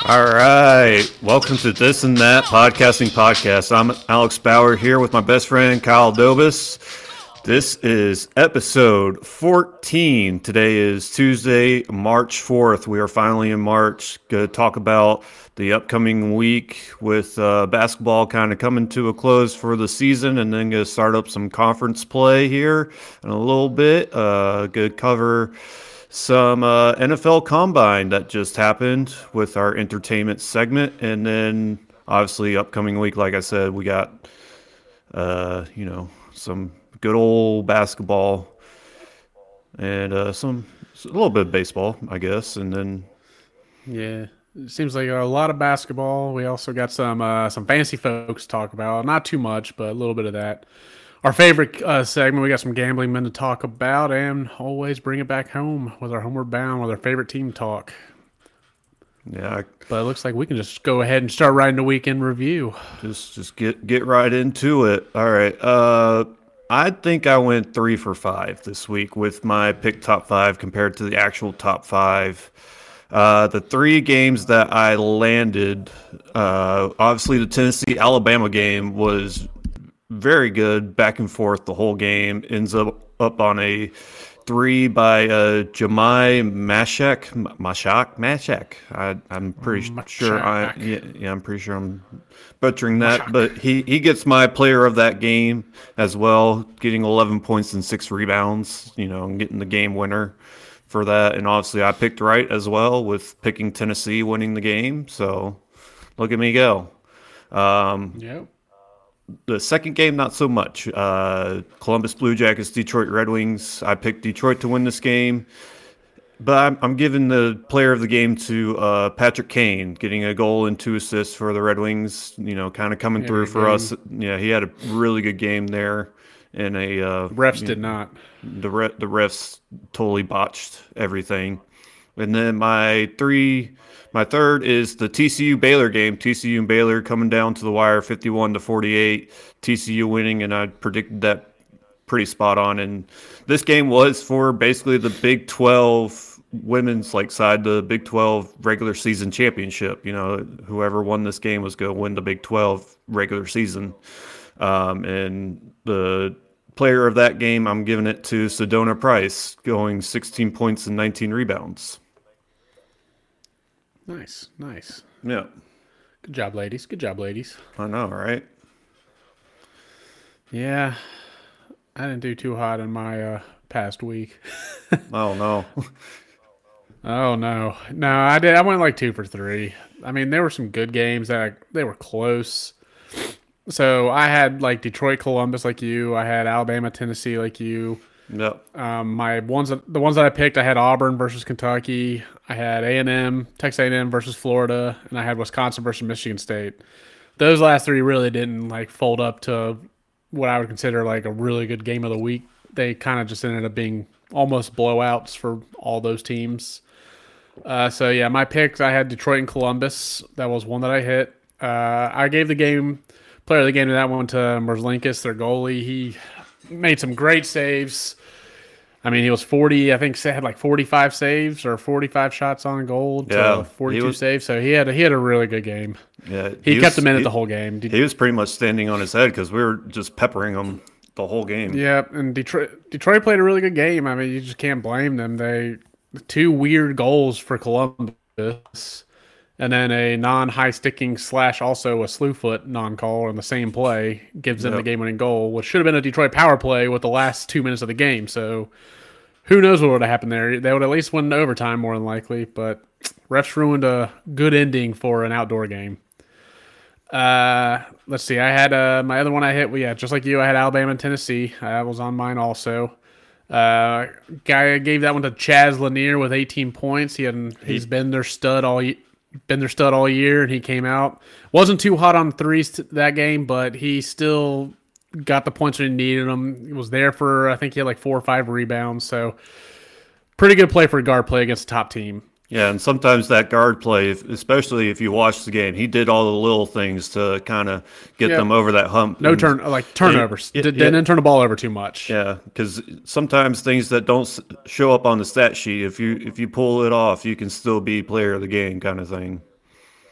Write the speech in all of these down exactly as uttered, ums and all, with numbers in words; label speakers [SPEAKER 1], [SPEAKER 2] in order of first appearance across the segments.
[SPEAKER 1] All right. Welcome to This and That Podcasting Podcast. I'm Alex Bauer here with my best friend, Kyle Dobus. This is episode fourteen. Today is Tuesday, March fourth. We are finally in March. Going to talk about the upcoming week with uh, basketball kind of coming to a close for the season, and then going to start up some conference play here in a little bit. Uh, going to cover some uh, N F L Combine that just happened with our entertainment segment. And then obviously upcoming week, like I said, we got, uh, you know, some good old basketball and uh, some a little bit of baseball, I guess. And then,
[SPEAKER 2] yeah, it seems like a lot of basketball. We also got some uh, some fancy folks to talk about. Not too much, but a little bit of that. Our favorite uh, segment, we got some gambling men to talk about, and always bring it back home with our Homeward Bound with our favorite team talk.
[SPEAKER 1] Yeah,
[SPEAKER 2] but it looks like we can just go ahead and start writing the weekend review.
[SPEAKER 1] Just just get get right into it. All right. Uh, I think I went three for five this week with my pick top five compared to the actual top five. Uh, the three games that I landed, uh, obviously the Tennessee-Alabama game was very good, back and forth the whole game. Ends up up on a three by uh, Jamai Mashak, Mashak, Mashak. I, I'm pretty Mashak. sure I, yeah, yeah, I'm pretty sure I'm butchering that, Mashak. But he, he gets my player of that game as well, getting eleven points and six rebounds. You know, and getting the game winner for that. And obviously, I picked right as well with picking Tennessee winning the game. So look at me go. Um,
[SPEAKER 2] yep.
[SPEAKER 1] The second game, not so much. Uh, Columbus Blue Jackets, Detroit Red Wings. I picked Detroit to win this game. But I'm, I'm giving the player of the game to uh, Patrick Kane, getting a goal and two assists for the Red Wings, you know, kind of coming yeah, through for game. us. Yeah, he had a really good game there. And a uh,
[SPEAKER 2] refs did know, not.
[SPEAKER 1] The, re- the refs totally botched everything. And then my three... My third is the T C U Baylor game. T C U and Baylor coming down to the wire, fifty-one to forty-eight. T C U winning, and I predicted that pretty spot on. And this game was for basically the Big twelve women's like side, the Big twelve regular season championship. You know, whoever won this game was going to win the Big twelve regular season. Um, and the player of that game, I'm giving it to Sedona Price, going sixteen points and nineteen rebounds.
[SPEAKER 2] Nice, nice.
[SPEAKER 1] Yeah.
[SPEAKER 2] Good job, ladies. Good job, ladies.
[SPEAKER 1] I know, right?
[SPEAKER 2] Yeah. I didn't do too hot in my uh, past week.
[SPEAKER 1] Oh, no.
[SPEAKER 2] oh, no. No, I did. I went like two for three. I mean, there were some good games that I, they were close. So I had like Detroit, Columbus like you. I had Alabama, Tennessee like you.
[SPEAKER 1] Yep.
[SPEAKER 2] Um, my ones, the ones that I picked, I had Auburn versus Kentucky. I had A and M, Texas A and M versus Florida, and I had Wisconsin versus Michigan State. Those last three really didn't like fold up to what I would consider like a really good game of the week. They kind of just ended up being almost blowouts for all those teams. Uh, so yeah, my picks, I had Detroit and Columbus. That was one that I hit. Uh, I gave the game player of the game to that one to Merzlikins, their goalie. He made some great saves. I mean, he was forty. I think had like forty-five saves or forty-five shots on goal to
[SPEAKER 1] yeah,
[SPEAKER 2] forty-two
[SPEAKER 1] was,
[SPEAKER 2] saves. So he had a, he had a really good game.
[SPEAKER 1] Yeah,
[SPEAKER 2] he, he kept
[SPEAKER 1] was,
[SPEAKER 2] him in it
[SPEAKER 1] he,
[SPEAKER 2] the whole game.
[SPEAKER 1] He was pretty much standing on his head because we were just peppering him the whole game.
[SPEAKER 2] Yeah, and Detroit Detroit played a really good game. I mean, you just can't blame them. They two weird goals for Columbus. And then a non-high sticking slash also a slew foot non-call in the same play gives them yep. the game-winning goal, which should have been a Detroit power play with the last two minutes of the game. So who knows what would have happened there? They would at least win overtime more than likely, but refs ruined a good ending for an outdoor game. Uh, let's see. I had uh, my other one I hit. Well, yeah, just like you, I had Alabama and Tennessee. That was on mine also. Uh, guy gave that one to Chaz Lanier with eighteen points. He had he's been their stud all year. Been their stud all year, and he came out. Wasn't too hot on threes t- that game, but he still got the points when he needed them. He was there for, I think he had like four or five rebounds. So pretty good play for a guard play against a top team.
[SPEAKER 1] Yeah, and sometimes that guard play, especially if you watch the game, he did all the little things to kind of get yeah. them over that hump.
[SPEAKER 2] No turn, like turnovers. It, it, did, yeah. Didn't turn the ball over too much.
[SPEAKER 1] Yeah, because sometimes things that don't show up on the stat sheet, if you if you pull it off, you can still be player of the game kind of thing.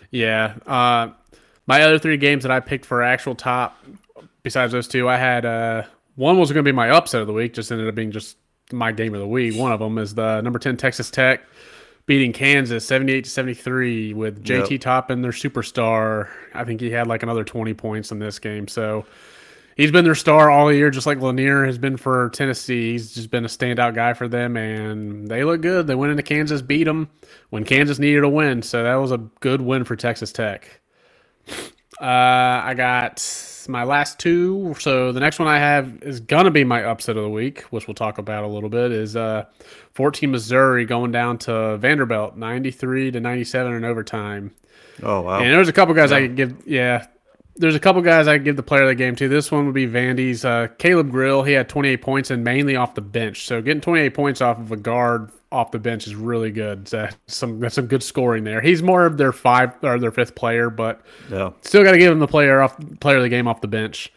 [SPEAKER 2] Yeah. Uh, my other three games that I picked for actual top, besides those two, I had uh, one was going to be my upset of the week, just ended up being just my game of the week. One of them is the number ten Texas Tech beating Kansas seventy-eight to seventy-three with J T
[SPEAKER 1] Yep.
[SPEAKER 2] Toppin, their superstar. I think he had like another twenty points in this game. So he's been their star all year, just like Lanier has been for Tennessee. He's just been a standout guy for them, and they look good. They went into Kansas, beat them when Kansas needed a win. So that was a good win for Texas Tech. Uh, I got my last two. So the next one I have is gonna be my upset of the week, which we'll talk about a little bit. Is uh, fourteen Missouri going down to Vanderbilt, ninety-three to ninety-seven in overtime.
[SPEAKER 1] Oh wow.
[SPEAKER 2] And there's a couple guys
[SPEAKER 1] Yeah.
[SPEAKER 2] I could give. Yeah, there's a couple guys I could give the player of the game to. This one would be Vandy's uh, Caleb Grill. He had twenty-eight points and mainly off the bench. So getting twenty-eight points off of a guard off the bench is really good. So some that's some good scoring there. He's more of their five or their fifth player, but
[SPEAKER 1] Yeah.
[SPEAKER 2] still got to give him the player off player of the game off the bench.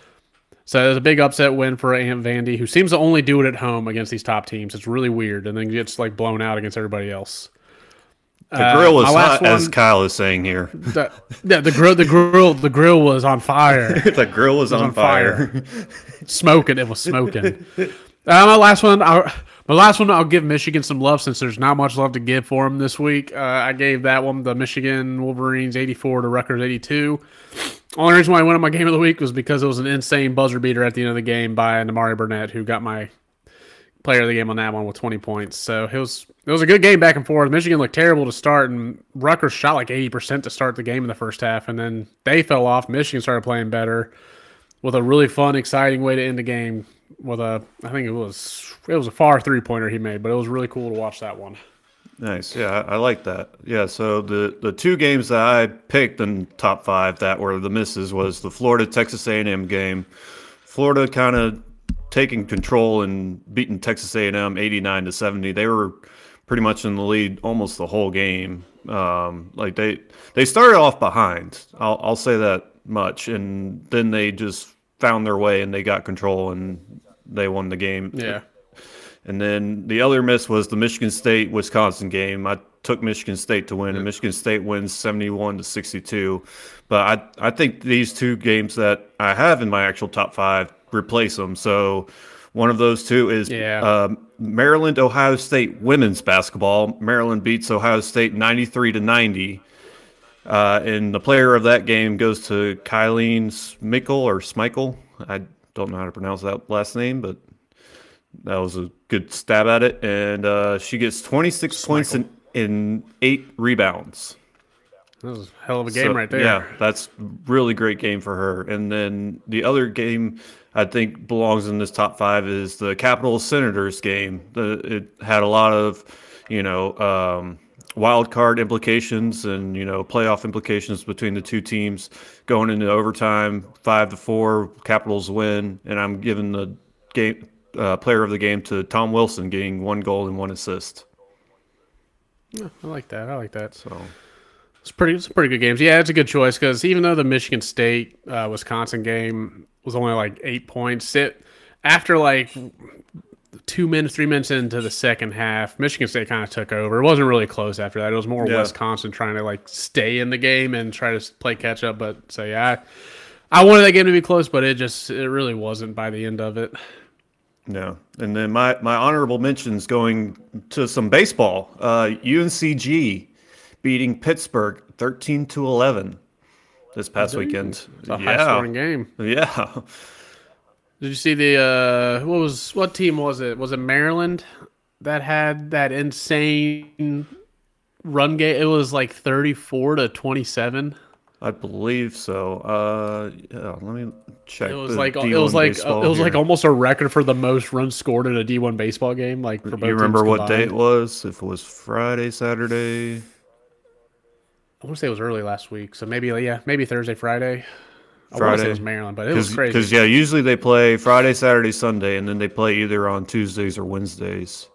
[SPEAKER 2] So there's a big upset win for Ant Vandy, who seems to only do it at home against these top teams. It's really weird, and then gets like blown out against everybody else.
[SPEAKER 1] The grill was
[SPEAKER 2] my last
[SPEAKER 1] hot, as
[SPEAKER 2] one-
[SPEAKER 1] Kyle is saying here.
[SPEAKER 2] The, yeah, the grill, the grill, the grill was on fire.
[SPEAKER 1] The grill was on,
[SPEAKER 2] on
[SPEAKER 1] fire.
[SPEAKER 2] Smoking. It was smoking. Uh, my last one, I, my last one, I'll give Michigan some love since there's not much love to give for them this week. Uh, I gave that one the Michigan Wolverines eighty-four to Rutgers eighty-two. Only reason why I won my game of the week was because it was an insane buzzer beater at the end of the game by Namari Burnett, who got my player of the game on that one with twenty points. So it was it was a good game back and forth. Michigan looked terrible to start, and Rutgers shot like eighty percent to start the game in the first half, and then they fell off. Michigan started playing better with a really fun, exciting way to end the game. With a, I think it was it was a far three pointer he made, but it was really cool to watch that one.
[SPEAKER 1] Nice. Yeah, I, I like that. Yeah, so the, the two games that I picked in top five that were the misses was the Florida Texas A and M game. Florida kind of taking control and beating Texas A and M eighty-nine to seventy. They were pretty much in the lead almost the whole game. Um, like they they started off behind. I'll I'll say that much, and then they just found their way and they got control and they won the game.
[SPEAKER 2] Yeah.
[SPEAKER 1] And then the other miss was the Michigan State Wisconsin game. I took Michigan State to win, and Michigan State wins seventy-one to sixty-two. But I I think these two games that I have in my actual top five replace them. So one of those two is
[SPEAKER 2] Yeah.
[SPEAKER 1] uh, Maryland Ohio State women's basketball. Maryland beats Ohio State ninety-three to ninety. Uh, and the player of that game goes to Kylene Smickle or Smichael. I don't know how to pronounce that last name, but that was a good stab at it. And uh, she gets twenty-six points and in eight rebounds.
[SPEAKER 2] That was a hell of a game
[SPEAKER 1] So,
[SPEAKER 2] right there.
[SPEAKER 1] Yeah, that's really great game for her. And then the other game I think belongs in this top five is the Capitals Senators game. The, it had a lot of, you know, um, wild card implications and, you know, playoff implications between the two teams going into overtime, five to four. Capitals win, and I'm giving the game uh, player of the game to Tom Wilson, getting one goal and one assist.
[SPEAKER 2] Yeah, I like that. I like that.
[SPEAKER 1] So.
[SPEAKER 2] It's pretty. It's pretty good games. Yeah, it's a good choice because even though the Michigan State uh, Wisconsin game was only like eight points, it after like two minutes, three minutes into the second half, Michigan State kind of took over. It wasn't really close after that. It was more
[SPEAKER 1] Yeah.
[SPEAKER 2] Wisconsin trying to like stay in the game and try to play catch up. But so yeah, I, I wanted that game to be close, but it just it really wasn't by the end of it.
[SPEAKER 1] No. And then my, my honorable mentions going to some baseball. Uh, U N C G beating Pittsburgh thirteen to eleven this past weekend.
[SPEAKER 2] It's a high scoring game.
[SPEAKER 1] Yeah.
[SPEAKER 2] Did you see the uh what was what team was it? Was it Maryland that had that insane run game? It was like thirty-four to twenty-seven.
[SPEAKER 1] I believe so. Uh, yeah, let me check.
[SPEAKER 2] It was
[SPEAKER 1] the
[SPEAKER 2] like
[SPEAKER 1] D one
[SPEAKER 2] it was like
[SPEAKER 1] baseball
[SPEAKER 2] it was like
[SPEAKER 1] here.
[SPEAKER 2] almost a record for the most runs scored in a D one baseball game. Like for both
[SPEAKER 1] You remember
[SPEAKER 2] teams
[SPEAKER 1] what day it
[SPEAKER 2] combined.
[SPEAKER 1] was? If it was Friday, Saturday.
[SPEAKER 2] I want to say it was early last week, so maybe yeah, maybe Thursday, Friday. I want to say
[SPEAKER 1] Friday.
[SPEAKER 2] it was Maryland, but it was crazy.
[SPEAKER 1] Because yeah, usually they play Friday, Saturday, Sunday, and then they play either on Tuesdays or Wednesdays.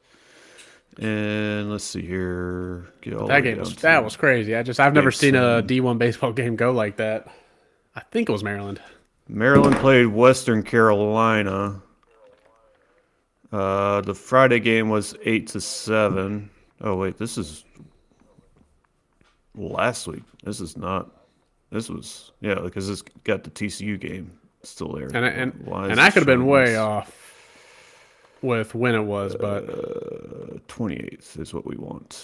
[SPEAKER 1] And let's see here. Get all the
[SPEAKER 2] That
[SPEAKER 1] way
[SPEAKER 2] game
[SPEAKER 1] down
[SPEAKER 2] was
[SPEAKER 1] to-
[SPEAKER 2] that was crazy. I just I've never
[SPEAKER 1] Big
[SPEAKER 2] seen a
[SPEAKER 1] Sam.
[SPEAKER 2] D one baseball game go like that. I think it was Maryland.
[SPEAKER 1] Maryland played Western Carolina. Uh, the Friday game was eight to seven. Oh wait, this is last week. This is not. This was yeah, because it's got the T C U game still there.
[SPEAKER 2] And I- and
[SPEAKER 1] Why is
[SPEAKER 2] and I
[SPEAKER 1] it
[SPEAKER 2] could have been
[SPEAKER 1] showing
[SPEAKER 2] way
[SPEAKER 1] this?
[SPEAKER 2] off with when it was, but
[SPEAKER 1] Uh, twenty-eighth is what we want.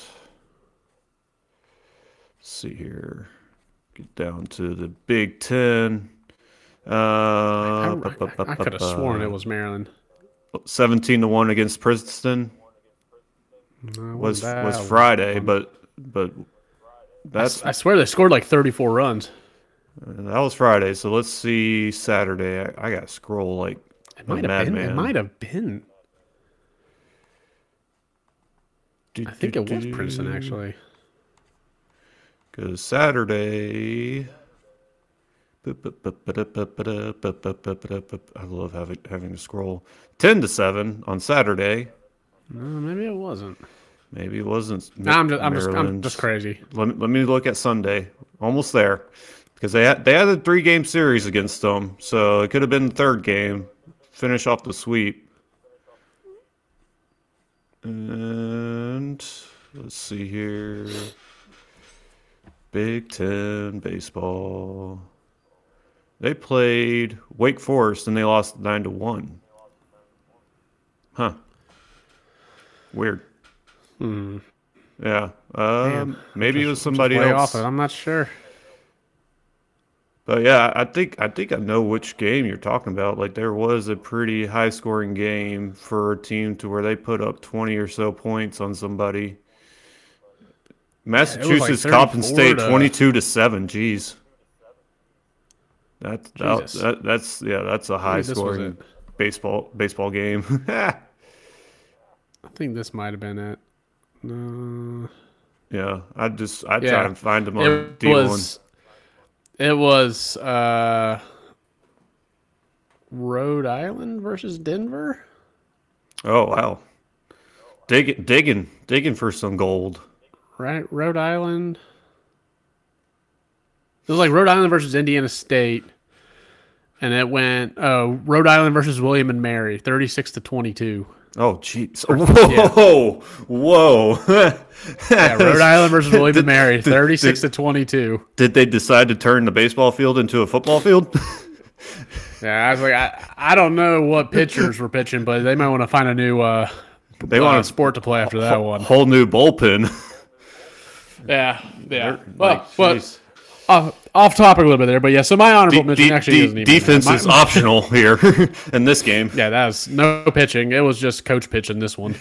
[SPEAKER 1] Let's see here. Get down to the Big Ten. Uh,
[SPEAKER 2] I,
[SPEAKER 1] bu- bu- bu-
[SPEAKER 2] I, I
[SPEAKER 1] bu-
[SPEAKER 2] could have sworn it
[SPEAKER 1] bu-
[SPEAKER 2] was Maryland.
[SPEAKER 1] seventeen to one against Princeton
[SPEAKER 2] No, it
[SPEAKER 1] was
[SPEAKER 2] wasn't
[SPEAKER 1] was
[SPEAKER 2] that
[SPEAKER 1] Friday,
[SPEAKER 2] one.
[SPEAKER 1] but but that's
[SPEAKER 2] I swear they scored like thirty-four runs.
[SPEAKER 1] that was Friday. So let's see Saturday. I, I got to scroll like
[SPEAKER 2] It
[SPEAKER 1] a
[SPEAKER 2] might have been. It
[SPEAKER 1] madman.
[SPEAKER 2] might have been. I think it was Princeton actually.
[SPEAKER 1] Because Saturday. I love having having to scroll. Ten to seven on Saturday.
[SPEAKER 2] No, maybe it wasn't.
[SPEAKER 1] Maybe it wasn't.
[SPEAKER 2] No, I'm just, I'm just, I'm
[SPEAKER 1] Maryland.
[SPEAKER 2] just crazy.
[SPEAKER 1] Let me, let me look at Sunday. Almost there, because they had they had a three game series against them, so it could have been the third game. Finish off the sweep. And let's see here. Big Ten baseball. They played Wake Forest and they lost nine to one. Huh. Weird.
[SPEAKER 2] Hmm.
[SPEAKER 1] Yeah. Um,
[SPEAKER 2] Man,
[SPEAKER 1] maybe it was
[SPEAKER 2] Just
[SPEAKER 1] somebody
[SPEAKER 2] way
[SPEAKER 1] else.
[SPEAKER 2] off it. I'm not sure.
[SPEAKER 1] But yeah, I think I think I know which game you're talking about. Like there was a pretty high scoring game for a team to where they put up twenty or so points on somebody. Massachusetts
[SPEAKER 2] like
[SPEAKER 1] Coppin
[SPEAKER 2] thirty-four
[SPEAKER 1] State
[SPEAKER 2] to-
[SPEAKER 1] twenty-two to seven. Jeez. That, that,
[SPEAKER 2] Jesus.
[SPEAKER 1] that that's yeah, that's a high
[SPEAKER 2] this was
[SPEAKER 1] scoring
[SPEAKER 2] it.
[SPEAKER 1] baseball baseball game.
[SPEAKER 2] I think this might have been it. No.
[SPEAKER 1] Yeah, I just I
[SPEAKER 2] Yeah.
[SPEAKER 1] try and find them on
[SPEAKER 2] It
[SPEAKER 1] D one.
[SPEAKER 2] was. It was uh, Rhode Island versus Denver.
[SPEAKER 1] Oh wow, digging digging digging for some gold.
[SPEAKER 2] Right, Rhode Island. It was like Rhode Island versus Indiana State, and it went oh Rhode Island versus William and Mary, thirty-six to twenty-two.
[SPEAKER 1] Oh jeez! Whoa, whoa!
[SPEAKER 2] Yeah, Rhode Island versus William
[SPEAKER 1] Did-
[SPEAKER 2] and Mary,
[SPEAKER 1] did-
[SPEAKER 2] thirty-six
[SPEAKER 1] did-
[SPEAKER 2] to twenty-two.
[SPEAKER 1] Did they decide to turn the baseball field into a football field?
[SPEAKER 2] Yeah, I was like, I, I don't know what pitchers were pitching, but they might want to find a new uh,
[SPEAKER 1] They
[SPEAKER 2] uh,
[SPEAKER 1] want a
[SPEAKER 2] sport to play after that one.
[SPEAKER 1] whole new bullpen.
[SPEAKER 2] Yeah, yeah.
[SPEAKER 1] Like,
[SPEAKER 2] Well, but
[SPEAKER 1] jeez.
[SPEAKER 2] off, off topic a little bit there, but yeah. So my honorable
[SPEAKER 1] D-
[SPEAKER 2] mention
[SPEAKER 1] D-
[SPEAKER 2] actually
[SPEAKER 1] D-
[SPEAKER 2] isn't even
[SPEAKER 1] defense
[SPEAKER 2] my-
[SPEAKER 1] is optional here in this game.
[SPEAKER 2] Yeah, that was no pitching. It was just coach pitching this one.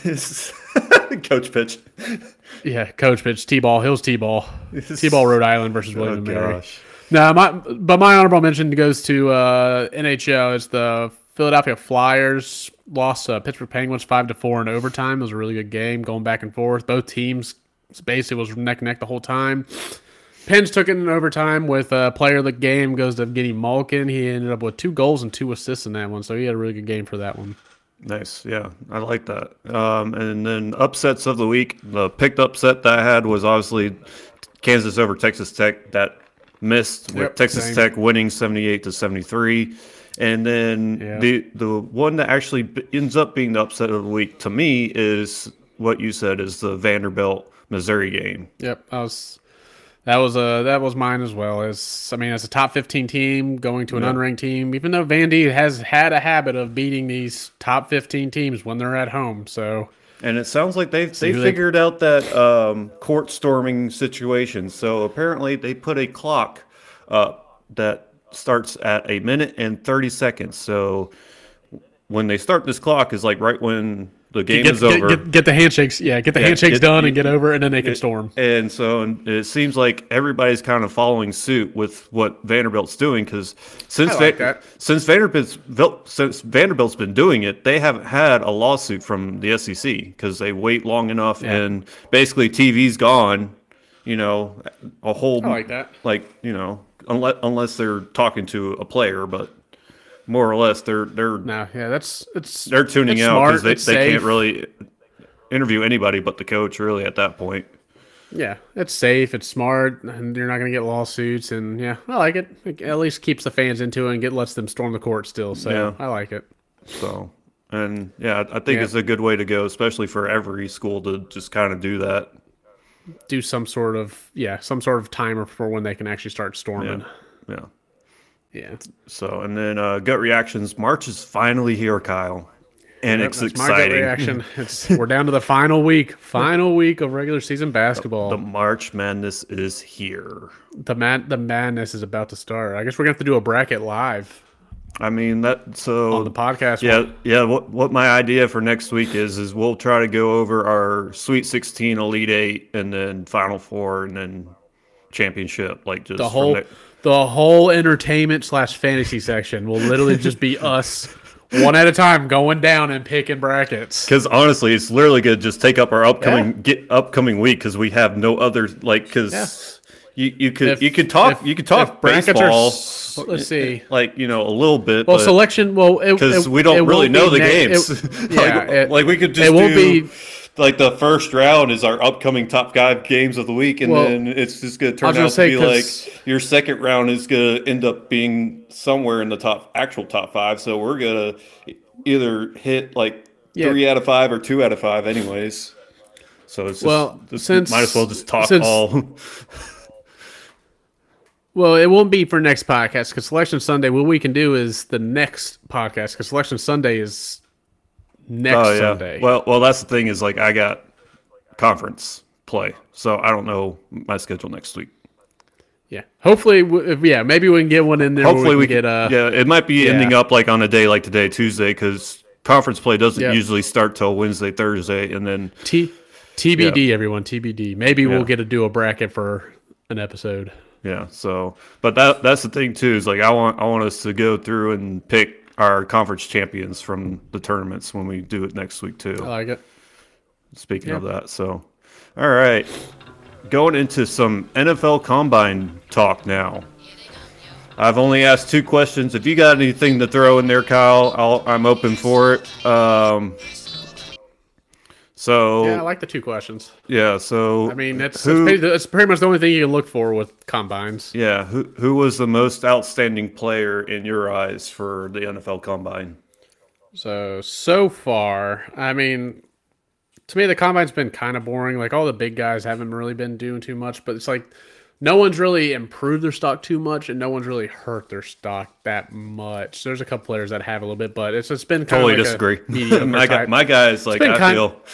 [SPEAKER 1] Coach pitch.
[SPEAKER 2] Yeah, coach pitch T-ball, Hills T-ball, T-ball Rhode Island versus
[SPEAKER 1] Oh
[SPEAKER 2] William and Mary.
[SPEAKER 1] gosh.
[SPEAKER 2] No, my but my honorable mention goes to uh, N H L. It's the Philadelphia Flyers lost uh, Pittsburgh Penguins five to four in overtime. It was a really good game, going back and forth. Both teams basically was neck and neck the whole time. Pens took it in overtime with uh, player of the game goes to Evgeny Malkin. He ended up with two goals and two assists in that one, so he had a really good game for that one.
[SPEAKER 1] Nice. Yeah, I like that. Um, and then upsets of the week. The picked upset that I had was obviously Kansas over Texas Tech. That missed with
[SPEAKER 2] Yep,
[SPEAKER 1] Texas
[SPEAKER 2] same.
[SPEAKER 1] Tech winning seventy-eight to seventy-three. And then
[SPEAKER 2] Yeah.
[SPEAKER 1] the the one that actually b- ends up being the upset of the week to me is what you said is the Vanderbilt Missouri game.
[SPEAKER 2] Yep, I was. That was a that was mine as well. As I mean, as a top fifteen team going to an
[SPEAKER 1] Yeah.
[SPEAKER 2] unranked team, even though Vandy has had a habit of beating these top fifteen teams when they're at home. So
[SPEAKER 1] And it sounds like they they
[SPEAKER 2] who they-
[SPEAKER 1] figured out that um, court storming situation. So apparently they put a clock up that starts at a minute and thirty seconds. So when they start this clock is like right when the game
[SPEAKER 2] get,
[SPEAKER 1] is
[SPEAKER 2] get,
[SPEAKER 1] over.
[SPEAKER 2] get, get the handshakes, yeah, get the
[SPEAKER 1] Yeah,
[SPEAKER 2] handshakes
[SPEAKER 1] get-
[SPEAKER 2] done and get over, and then they can
[SPEAKER 1] It-
[SPEAKER 2] storm.
[SPEAKER 1] And so and it seems like everybody's kind of following suit with what Vanderbilt's doing because since
[SPEAKER 2] I like
[SPEAKER 1] Va-
[SPEAKER 2] that.
[SPEAKER 1] since Vanderbilt's since Vanderbilt's been doing it, they haven't had a lawsuit from the S E C because they wait long enough
[SPEAKER 2] Yeah.
[SPEAKER 1] and basically T V's gone. You know, a whole
[SPEAKER 2] I like that.
[SPEAKER 1] like you know unless unless they're talking to a player, but more or less they're they're
[SPEAKER 2] No, yeah, that's it's
[SPEAKER 1] they're tuning
[SPEAKER 2] it's
[SPEAKER 1] out
[SPEAKER 2] smart,
[SPEAKER 1] because they,
[SPEAKER 2] it's
[SPEAKER 1] they
[SPEAKER 2] safe.
[SPEAKER 1] can't really interview anybody but the coach really at that point.
[SPEAKER 2] Yeah, it's safe, it's smart, and you're not going to get lawsuits. And yeah, I like it. It at least keeps the fans into it and get lets them storm the court still. So
[SPEAKER 1] Yeah.
[SPEAKER 2] I like it.
[SPEAKER 1] So, and yeah, I think
[SPEAKER 2] Yeah.
[SPEAKER 1] it's a good way to go, especially for every school to just kind of do that.
[SPEAKER 2] do some sort of yeah, some sort of timer for when they can actually start storming.
[SPEAKER 1] Yeah. Yeah.
[SPEAKER 2] Yeah.
[SPEAKER 1] So, and then uh, gut reactions. March is finally here, Kyle, and
[SPEAKER 2] Yep,
[SPEAKER 1] it's
[SPEAKER 2] that's my gut
[SPEAKER 1] exciting.
[SPEAKER 2] reaction. It's we're down to the final week, final week of regular season basketball.
[SPEAKER 1] The March Madness is here.
[SPEAKER 2] The mad, the madness is about to start. I guess we're gonna have to do a bracket live
[SPEAKER 1] I mean that. So
[SPEAKER 2] on the podcast.
[SPEAKER 1] Yeah,
[SPEAKER 2] one.
[SPEAKER 1] yeah. What what my idea for next week is is we'll try to go over our Sweet sixteen, Elite Eight, and then Final Four, and then championship. Like just
[SPEAKER 2] the
[SPEAKER 1] from
[SPEAKER 2] whole
[SPEAKER 1] the-
[SPEAKER 2] the whole entertainment slash fantasy section will literally just be us one at a time going down and picking brackets.
[SPEAKER 1] Because honestly, it's literally good. Just take up our upcoming
[SPEAKER 2] Yeah.
[SPEAKER 1] get upcoming week because we have no other like because
[SPEAKER 2] Yeah.
[SPEAKER 1] you you could
[SPEAKER 2] If-
[SPEAKER 1] you could talk
[SPEAKER 2] if-
[SPEAKER 1] you could talk
[SPEAKER 2] if brackets are
[SPEAKER 1] baseball.
[SPEAKER 2] s- let's see.
[SPEAKER 1] like you know a little bit.
[SPEAKER 2] Well,
[SPEAKER 1] but,
[SPEAKER 2] selection. Well,
[SPEAKER 1] because
[SPEAKER 2] it,
[SPEAKER 1] we
[SPEAKER 2] it
[SPEAKER 1] don't really
[SPEAKER 2] won't
[SPEAKER 1] know
[SPEAKER 2] be
[SPEAKER 1] the
[SPEAKER 2] ne-
[SPEAKER 1] games.
[SPEAKER 2] it-
[SPEAKER 1] like,
[SPEAKER 2] yeah, it-
[SPEAKER 1] like we could just
[SPEAKER 2] it won't
[SPEAKER 1] do
[SPEAKER 2] be.
[SPEAKER 1] like the first round is our upcoming top five games of the week, and
[SPEAKER 2] Well,
[SPEAKER 1] then it's just going to
[SPEAKER 2] I
[SPEAKER 1] turn
[SPEAKER 2] was gonna
[SPEAKER 1] out
[SPEAKER 2] say,
[SPEAKER 1] to be like
[SPEAKER 2] 'cause-
[SPEAKER 1] your second round is going to end up being somewhere in the top actual top five. So we're going to either hit like
[SPEAKER 2] Yeah.
[SPEAKER 1] three out of five or two out of five, anyways. So it's just,
[SPEAKER 2] Well,
[SPEAKER 1] just
[SPEAKER 2] since-
[SPEAKER 1] might as well just talk
[SPEAKER 2] since-
[SPEAKER 1] all.
[SPEAKER 2] Well, it won't be for next podcast because Selection Sunday. What we can do is the next podcast because Selection Sunday is next
[SPEAKER 1] Oh yeah.
[SPEAKER 2] Sunday.
[SPEAKER 1] Well, well, that's the thing is like I got conference play, so I don't know my schedule next week.
[SPEAKER 2] yeah. Hopefully, w- if, yeah, maybe we can get one in there.
[SPEAKER 1] Hopefully
[SPEAKER 2] where
[SPEAKER 1] we
[SPEAKER 2] we can
[SPEAKER 1] can
[SPEAKER 2] get uh,
[SPEAKER 1] yeah, it might be
[SPEAKER 2] yeah.
[SPEAKER 1] ending up like on a day like today, Tuesday, because conference play doesn't
[SPEAKER 2] Yep.
[SPEAKER 1] usually start till Wednesday, Thursday, and then
[SPEAKER 2] T T B D. Everyone, T B D. Maybe we'll
[SPEAKER 1] Yeah.
[SPEAKER 2] get to do a bracket for an episode.
[SPEAKER 1] yeah. So, but that that's the thing too is like I want I want us to go through and pick our conference champions from the tournaments when we do it next week too.
[SPEAKER 2] I like it.
[SPEAKER 1] Speaking of
[SPEAKER 2] Yeah.
[SPEAKER 1] that, so all right, going into some N F L Combine talk now. I've only asked two questions. If you got anything to throw in there, Kyle, I'll, I'm open for it. Um, so
[SPEAKER 2] Yeah, I like the two questions.
[SPEAKER 1] yeah, so
[SPEAKER 2] I mean, it's
[SPEAKER 1] who,
[SPEAKER 2] it's, pretty, it's pretty much the only thing you can look for with combines.
[SPEAKER 1] yeah, who who was the most outstanding player in your eyes for the N F L Combine?
[SPEAKER 2] So so far, I mean, to me the combine's been kind of boring. Like all the big guys haven't really been doing too much, but it's like no one's really improved their stock too much, and no one's really hurt their stock that much. There's a couple players that have a little bit, but it's it's been kind
[SPEAKER 1] Totally
[SPEAKER 2] of like
[SPEAKER 1] disagree.
[SPEAKER 2] A mediocre
[SPEAKER 1] my guy,
[SPEAKER 2] type.
[SPEAKER 1] my guy's like
[SPEAKER 2] been
[SPEAKER 1] I
[SPEAKER 2] kind-
[SPEAKER 1] feel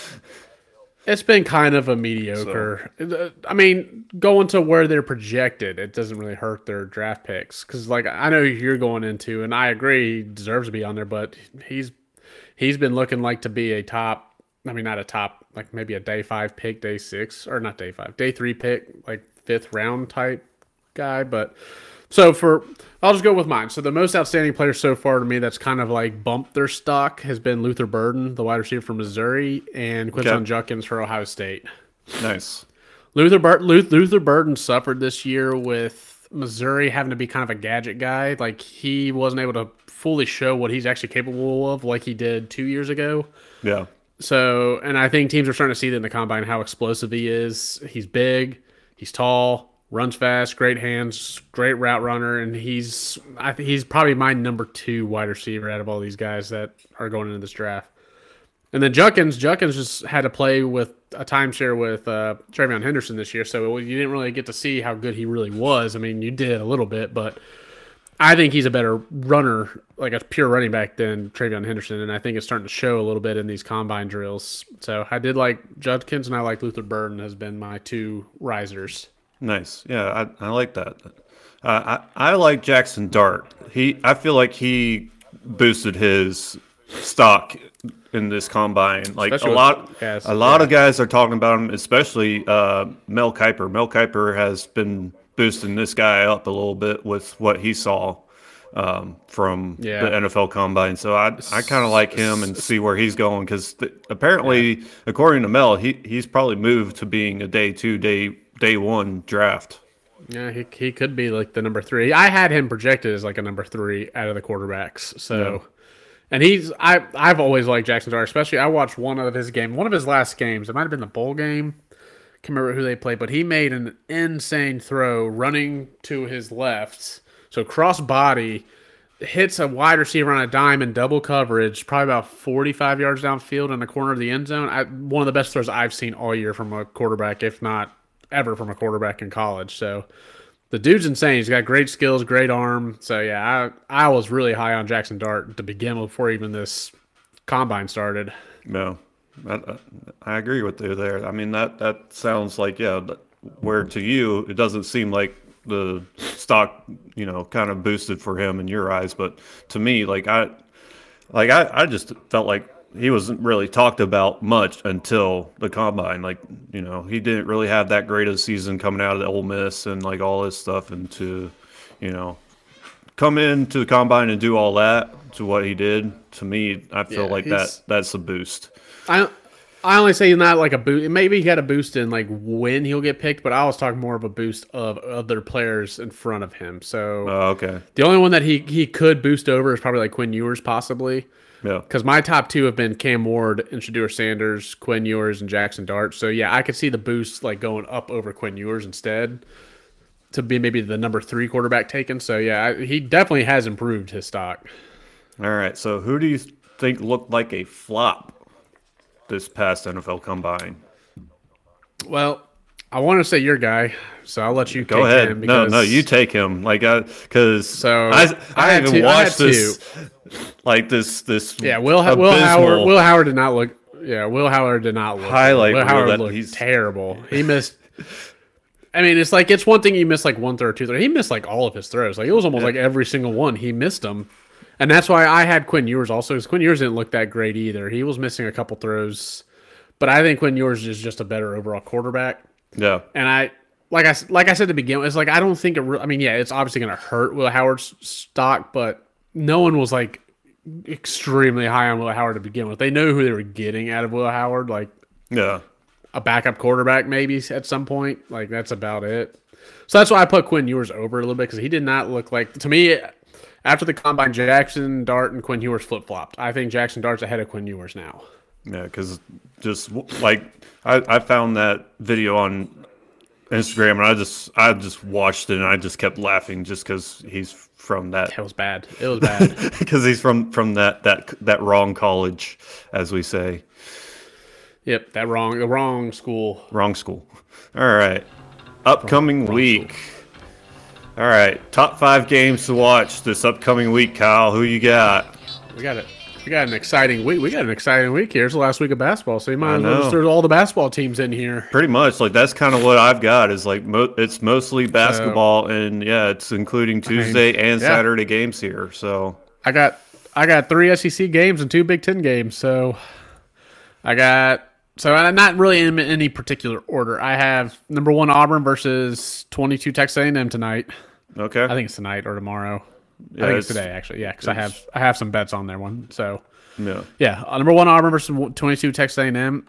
[SPEAKER 2] It's been kind of a mediocre. I mean, going to where they're projected, it doesn't really hurt their draft picks. Because, like, I know you're going into, and I agree, he deserves to be on there, but he's he's been looking like to be a top. I mean, not a top, like maybe a day five pick, day six, or not day five, day three pick, like fifth round type guy. But so for, I'll just go with mine. So the most outstanding player so far to me that's kind of like bumped their stock has been Luther Burden, the wide receiver from Missouri, and Quinton
[SPEAKER 1] Okay.
[SPEAKER 2] Judkins for Ohio State.
[SPEAKER 1] nice.
[SPEAKER 2] Luther, Bur- Luth- Luther Burden suffered this year with Missouri having to be kind of a gadget guy. Like he wasn't able to fully show what he's actually capable of like he did two years ago.
[SPEAKER 1] Yeah,
[SPEAKER 2] So, and I think teams are starting to see that in the combine how explosive he is. He's big, he's tall, runs fast, great hands, great route runner, and he's I think he's probably my number two wide receiver out of all these guys that are going into this draft. And then Judkins, Judkins just had to play with a timeshare with uh, Travion Henderson this year, so you didn't really get to see how good he really was. I mean, you did a little bit, but I think he's a better runner, like a pure running back than Travion Henderson, and I think it's starting to show a little bit in these combine drills. So I did like Judkins, and I like Luther Burden has been my two risers.
[SPEAKER 1] nice. Yeah, I, I like that. Uh, I I like Jackson Dart. He I feel like he boosted his stock in this combine. Like
[SPEAKER 2] Especially
[SPEAKER 1] a
[SPEAKER 2] with
[SPEAKER 1] lot,
[SPEAKER 2] guys,
[SPEAKER 1] a lot
[SPEAKER 2] yeah.
[SPEAKER 1] of guys are talking about him, especially uh, Mel Kiper. Mel Kiper has been boosting this guy up a little bit with what he saw um, from
[SPEAKER 2] Yeah.
[SPEAKER 1] the N F L Combine. So I I kind of like him and see where he's going because apparently, according to Mel, he he's probably moved to being a day two, day day one draft.
[SPEAKER 2] Yeah, he he could be like the number three. I had him projected as like a number three out of the quarterbacks. So,
[SPEAKER 1] Yeah.
[SPEAKER 2] and he's I I've always liked Jackson Dart, especially I watched one of his game, one of his last games. It might have been the bowl game. Can't remember who they played, but he made an insane throw running to his left. So cross body hits a wide receiver on a dime in double coverage, probably about forty-five yards downfield in the corner of the end zone. I, one of the best throws I've seen all year from a quarterback, if not ever from a quarterback in college. So the dude's insane. He's got great skills, great arm. So yeah, I I was really high on Jackson Dart to begin with before even this combine started.
[SPEAKER 1] No, I, I agree with you there. I mean, that, that sounds like, yeah, where to you, it doesn't seem like the stock, you know, kind of boosted for him in your eyes. But to me, like, I, like, I, I just felt like he wasn't really talked about much until the combine. Like, you know, he didn't really have that great of a season coming out of the Ole Miss and like all this stuff. And to, you know, come into the combine and do all that to what he did, to me, I feel
[SPEAKER 2] Yeah,
[SPEAKER 1] like
[SPEAKER 2] he's-
[SPEAKER 1] that that's a boost.
[SPEAKER 2] I I only say not like a boost. Maybe he got a boost in like when he'll get picked, but I was talking more of a boost of other players in front of him. So
[SPEAKER 1] Oh, okay.
[SPEAKER 2] the only one that he he could boost over is probably like Quinn Ewers, possibly.
[SPEAKER 1] Yeah.
[SPEAKER 2] Because my top two have been Cam Ward and Shador Sanders, Quinn Ewers, and Jackson Dart. So yeah, I could see the boost like going up over Quinn Ewers instead to be maybe the number three quarterback taken. So yeah, I, he definitely has improved his stock.
[SPEAKER 1] All right. So who do you think looked like a flop this past N F L Combine?
[SPEAKER 2] Well, I want to say your guy, so I'll let you
[SPEAKER 1] Go
[SPEAKER 2] take
[SPEAKER 1] ahead.
[SPEAKER 2] him.
[SPEAKER 1] No,
[SPEAKER 2] Because,
[SPEAKER 1] no, you take him. Like, I because
[SPEAKER 2] So,
[SPEAKER 1] I,
[SPEAKER 2] I
[SPEAKER 1] I,
[SPEAKER 2] had
[SPEAKER 1] haven't
[SPEAKER 2] two- I had
[SPEAKER 1] watched this. Like this, this.
[SPEAKER 2] Yeah, Will Will
[SPEAKER 1] abysmal
[SPEAKER 2] Howard. Will Howard did not look. Yeah, Will Howard did not look.
[SPEAKER 1] Highlight
[SPEAKER 2] Will
[SPEAKER 1] reel
[SPEAKER 2] Howard
[SPEAKER 1] that
[SPEAKER 2] looked
[SPEAKER 1] he's-
[SPEAKER 2] terrible. He missed. I mean, it's like it's one thing you miss like one throw or two throws. He missed like all of his throws. Like it was almost like every single one he missed them, and that's why I had Quinn Ewers also. Because Quinn Ewers didn't look that great either. He was missing a couple throws, but I think Quinn Ewers is just a better overall quarterback.
[SPEAKER 1] Yeah.
[SPEAKER 2] And I, like I, like I said to begin with, it's like I don't think it. Re- I mean, yeah, it's obviously going to hurt Will Howard's stock, but no one was like extremely high on Will Howard to begin with. They know who they were getting out of Will Howard, like
[SPEAKER 1] Yeah.
[SPEAKER 2] a backup quarterback maybe at some point. Like that's about it. So that's why I put Quinn Ewers over a little bit because he did not look like to me. After the combine, Jackson Dart and Quinn Ewers flip flopped. I think Jackson Dart's ahead of Quinn Ewers now.
[SPEAKER 1] Yeah. Because just like I, I found that video on Instagram and I just I just watched it and I just kept laughing just because he's from that.
[SPEAKER 2] It was bad. It was bad.
[SPEAKER 1] Because he's from from that that that wrong college, as we say.
[SPEAKER 2] Yep, that wrong, the wrong school.
[SPEAKER 1] Wrong school. All right. Upcoming week. All right. Top five games to watch this upcoming week, Kyle. Who you got?
[SPEAKER 2] We got it. We got an exciting week. We got an exciting week here. It's the last week of basketball, so you might
[SPEAKER 1] I
[SPEAKER 2] as well just
[SPEAKER 1] know.
[SPEAKER 2] throw all the basketball teams in here.
[SPEAKER 1] Pretty much. Like that's kind of what I've got. Is like mo- it's mostly basketball, and yeah, it's including Tuesday and
[SPEAKER 2] yeah.
[SPEAKER 1] Saturday games here. So
[SPEAKER 2] I got I got three S E C games and two Big Ten games. So I got so I'm not really in any particular order. I have number one Auburn versus twenty-two Texas A and M tonight.
[SPEAKER 1] okay.
[SPEAKER 2] I think it's tonight or tomorrow.
[SPEAKER 1] Yeah,
[SPEAKER 2] I think it's
[SPEAKER 1] it's-
[SPEAKER 2] today actually. Yeah, because I have I have some bets on there one. So
[SPEAKER 1] Yeah.
[SPEAKER 2] yeah, uh, number one Auburn versus twenty-two Texas A and M.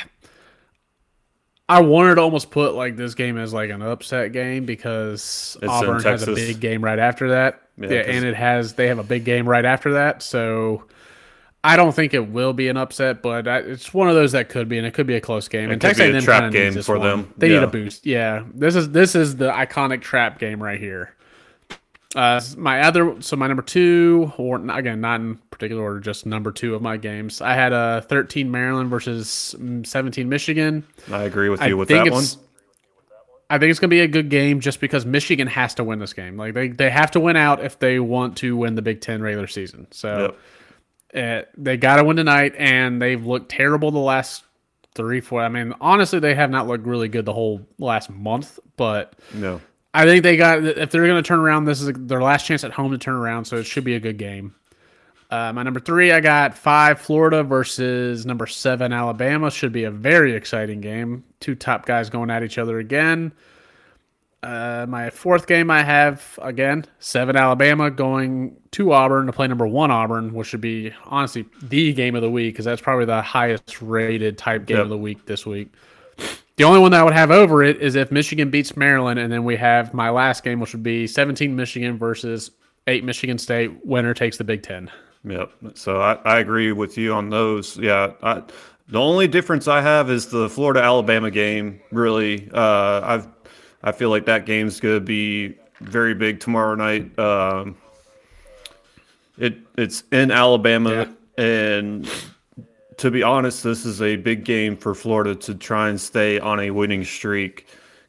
[SPEAKER 2] I wanted to almost put like this game as like an upset game because
[SPEAKER 1] in
[SPEAKER 2] Auburn has a
[SPEAKER 1] Texas.
[SPEAKER 2] big game right after that.
[SPEAKER 1] Yeah,
[SPEAKER 2] Yeah,
[SPEAKER 1] 'cause-
[SPEAKER 2] and it has they have a big game right after that. So I don't think it will be an upset, but I, it's one of those that could be, and it could be a close game.
[SPEAKER 1] It
[SPEAKER 2] and
[SPEAKER 1] could
[SPEAKER 2] Texas
[SPEAKER 1] be a
[SPEAKER 2] A and M
[SPEAKER 1] trap
[SPEAKER 2] kinda
[SPEAKER 1] game
[SPEAKER 2] needs this
[SPEAKER 1] for
[SPEAKER 2] one.
[SPEAKER 1] them.
[SPEAKER 2] They need
[SPEAKER 1] Yeah.
[SPEAKER 2] a boost. Yeah, this is this is the iconic trap game right here. Uh, my other, so my number two, or again, not in particular order, just number two of my games. I had a thirteen Maryland versus mm, seventeen Michigan.
[SPEAKER 1] I agree with
[SPEAKER 2] I
[SPEAKER 1] you with
[SPEAKER 2] think
[SPEAKER 1] that one.
[SPEAKER 2] it's, I think it's going to be a good game just because Michigan has to win this game. Like they, they have to win out if they want to win the Big Ten regular season. So
[SPEAKER 1] Yep.
[SPEAKER 2] uh, they got to win tonight, and they've looked terrible the last three, four. I mean, honestly, they have not looked really good the whole last month, but
[SPEAKER 1] No.
[SPEAKER 2] I think they got, if they're going to turn around, this is their last chance at home to turn around, so it should be a good game. Uh, my number three, I got five Florida versus number seven Alabama. Should be a very exciting game. Two top guys going at each other again. Uh, my fourth game, I have again seven Alabama going to Auburn to play number one Auburn, which should be honestly the game of the week because that's probably the highest rated type game
[SPEAKER 1] Yep.
[SPEAKER 2] of the week this week. The only one that I would have over it is if Michigan beats Maryland, and then we have my last game, which would be seventeen Michigan versus eight Michigan State. Winner takes the Big Ten.
[SPEAKER 1] Yep. So I, I agree with you on those. Yeah. I, the only difference I have is the Florida Alabama game. Really, uh, I've I feel like that game's going to be very big tomorrow night. Um, it it's in Alabama, and to be honest, this is a big game for Florida to try and stay on a winning streak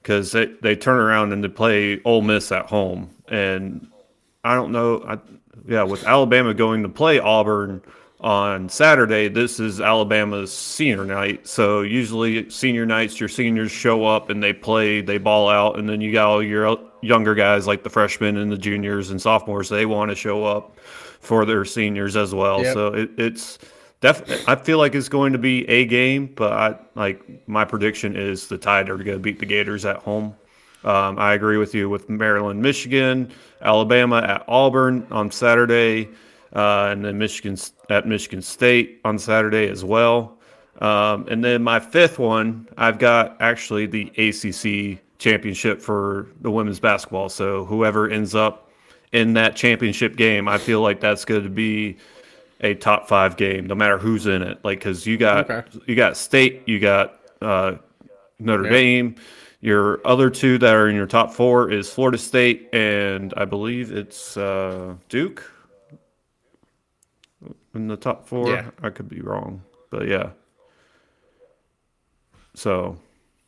[SPEAKER 1] because they, they turn around and they play Ole Miss at home. And I don't know. I, yeah, with Alabama going to play Auburn on Saturday, this is Alabama's senior night. So usually senior nights, your seniors show up and they play, they ball out, and then you got all your younger guys like the freshmen and the juniors and sophomores. They want to show up for their seniors as well.
[SPEAKER 2] Yep.
[SPEAKER 1] So it, it's definitely. I feel like it's going to be a game, but I like my prediction is the Tide are going to beat the Gators at home. Um, I agree with you with Maryland, Michigan, Alabama at Auburn on Saturday, uh, and then Michigan at Michigan State on Saturday as well. Um, and then my fifth one, I've got actually the A C C championship for the women's basketball. So whoever ends up in that championship game, I feel like that's going to be a top five game, no matter who's in it. Like, because you got
[SPEAKER 2] Okay.
[SPEAKER 1] you got State, you got uh, Notre
[SPEAKER 2] Yeah.
[SPEAKER 1] Dame. Your other two that are in your top four is Florida State, and I believe it's uh, Duke in the top four.
[SPEAKER 2] Yeah.
[SPEAKER 1] I could be wrong, but yeah. So,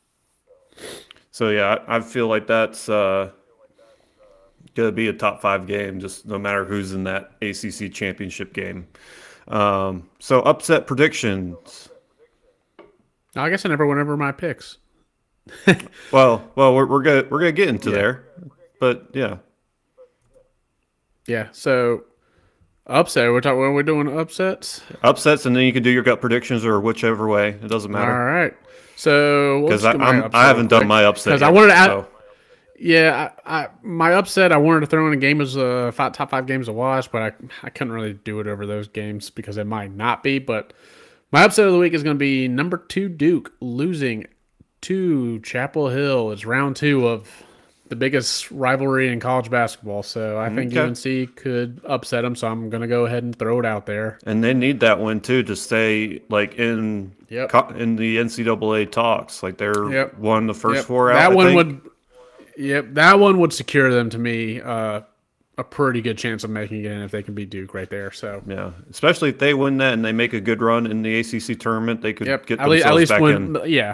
[SPEAKER 1] so yeah, I, I feel like that's uh, gonna be a top five game, just no matter who's in that A C C championship game. Um, so upset predictions.
[SPEAKER 2] I guess I never went over my picks.
[SPEAKER 1] Well, well, we're we're gonna we're gonna get into
[SPEAKER 2] Yeah.
[SPEAKER 1] there, but yeah,
[SPEAKER 2] Yeah. So upset. We're talking. We're doing upsets.
[SPEAKER 1] upsets, and then you can do your gut predictions or whichever way. It doesn't
[SPEAKER 2] All
[SPEAKER 1] matter
[SPEAKER 2] right. So we'll
[SPEAKER 1] because
[SPEAKER 2] just do my
[SPEAKER 1] I'm
[SPEAKER 2] upset
[SPEAKER 1] I haven't
[SPEAKER 2] real
[SPEAKER 1] done
[SPEAKER 2] quick.
[SPEAKER 1] my upset
[SPEAKER 2] 'Cause I
[SPEAKER 1] yet,
[SPEAKER 2] wanted to add-
[SPEAKER 1] so.
[SPEAKER 2] Yeah, I, I my upset. I wanted to throw in a game as uh, five, top five games to watch, but I I couldn't really do it over those games because it might not be. But my upset of the week is going to be number two Duke losing to Chapel Hill. It's round two of the biggest rivalry in college basketball. So I think
[SPEAKER 1] Okay.
[SPEAKER 2] U N C could upset them. So I'm going to go ahead and throw it out there.
[SPEAKER 1] And they need that win too to stay like in
[SPEAKER 2] Yep.
[SPEAKER 1] co- in the N C double A talks. Like they're
[SPEAKER 2] Yep.
[SPEAKER 1] one of the first
[SPEAKER 2] Yep.
[SPEAKER 1] four out.
[SPEAKER 2] That
[SPEAKER 1] I
[SPEAKER 2] one
[SPEAKER 1] think.
[SPEAKER 2] would. Yep, that one would secure them to me uh, a pretty good chance of making it in if they can beat Duke right there. So.
[SPEAKER 1] Yeah, especially if they win that and they make a good run in the A C C tournament, they could
[SPEAKER 2] Yep.
[SPEAKER 1] get
[SPEAKER 2] At,
[SPEAKER 1] themselves
[SPEAKER 2] le- at least
[SPEAKER 1] back
[SPEAKER 2] win.
[SPEAKER 1] in.
[SPEAKER 2] Yeah.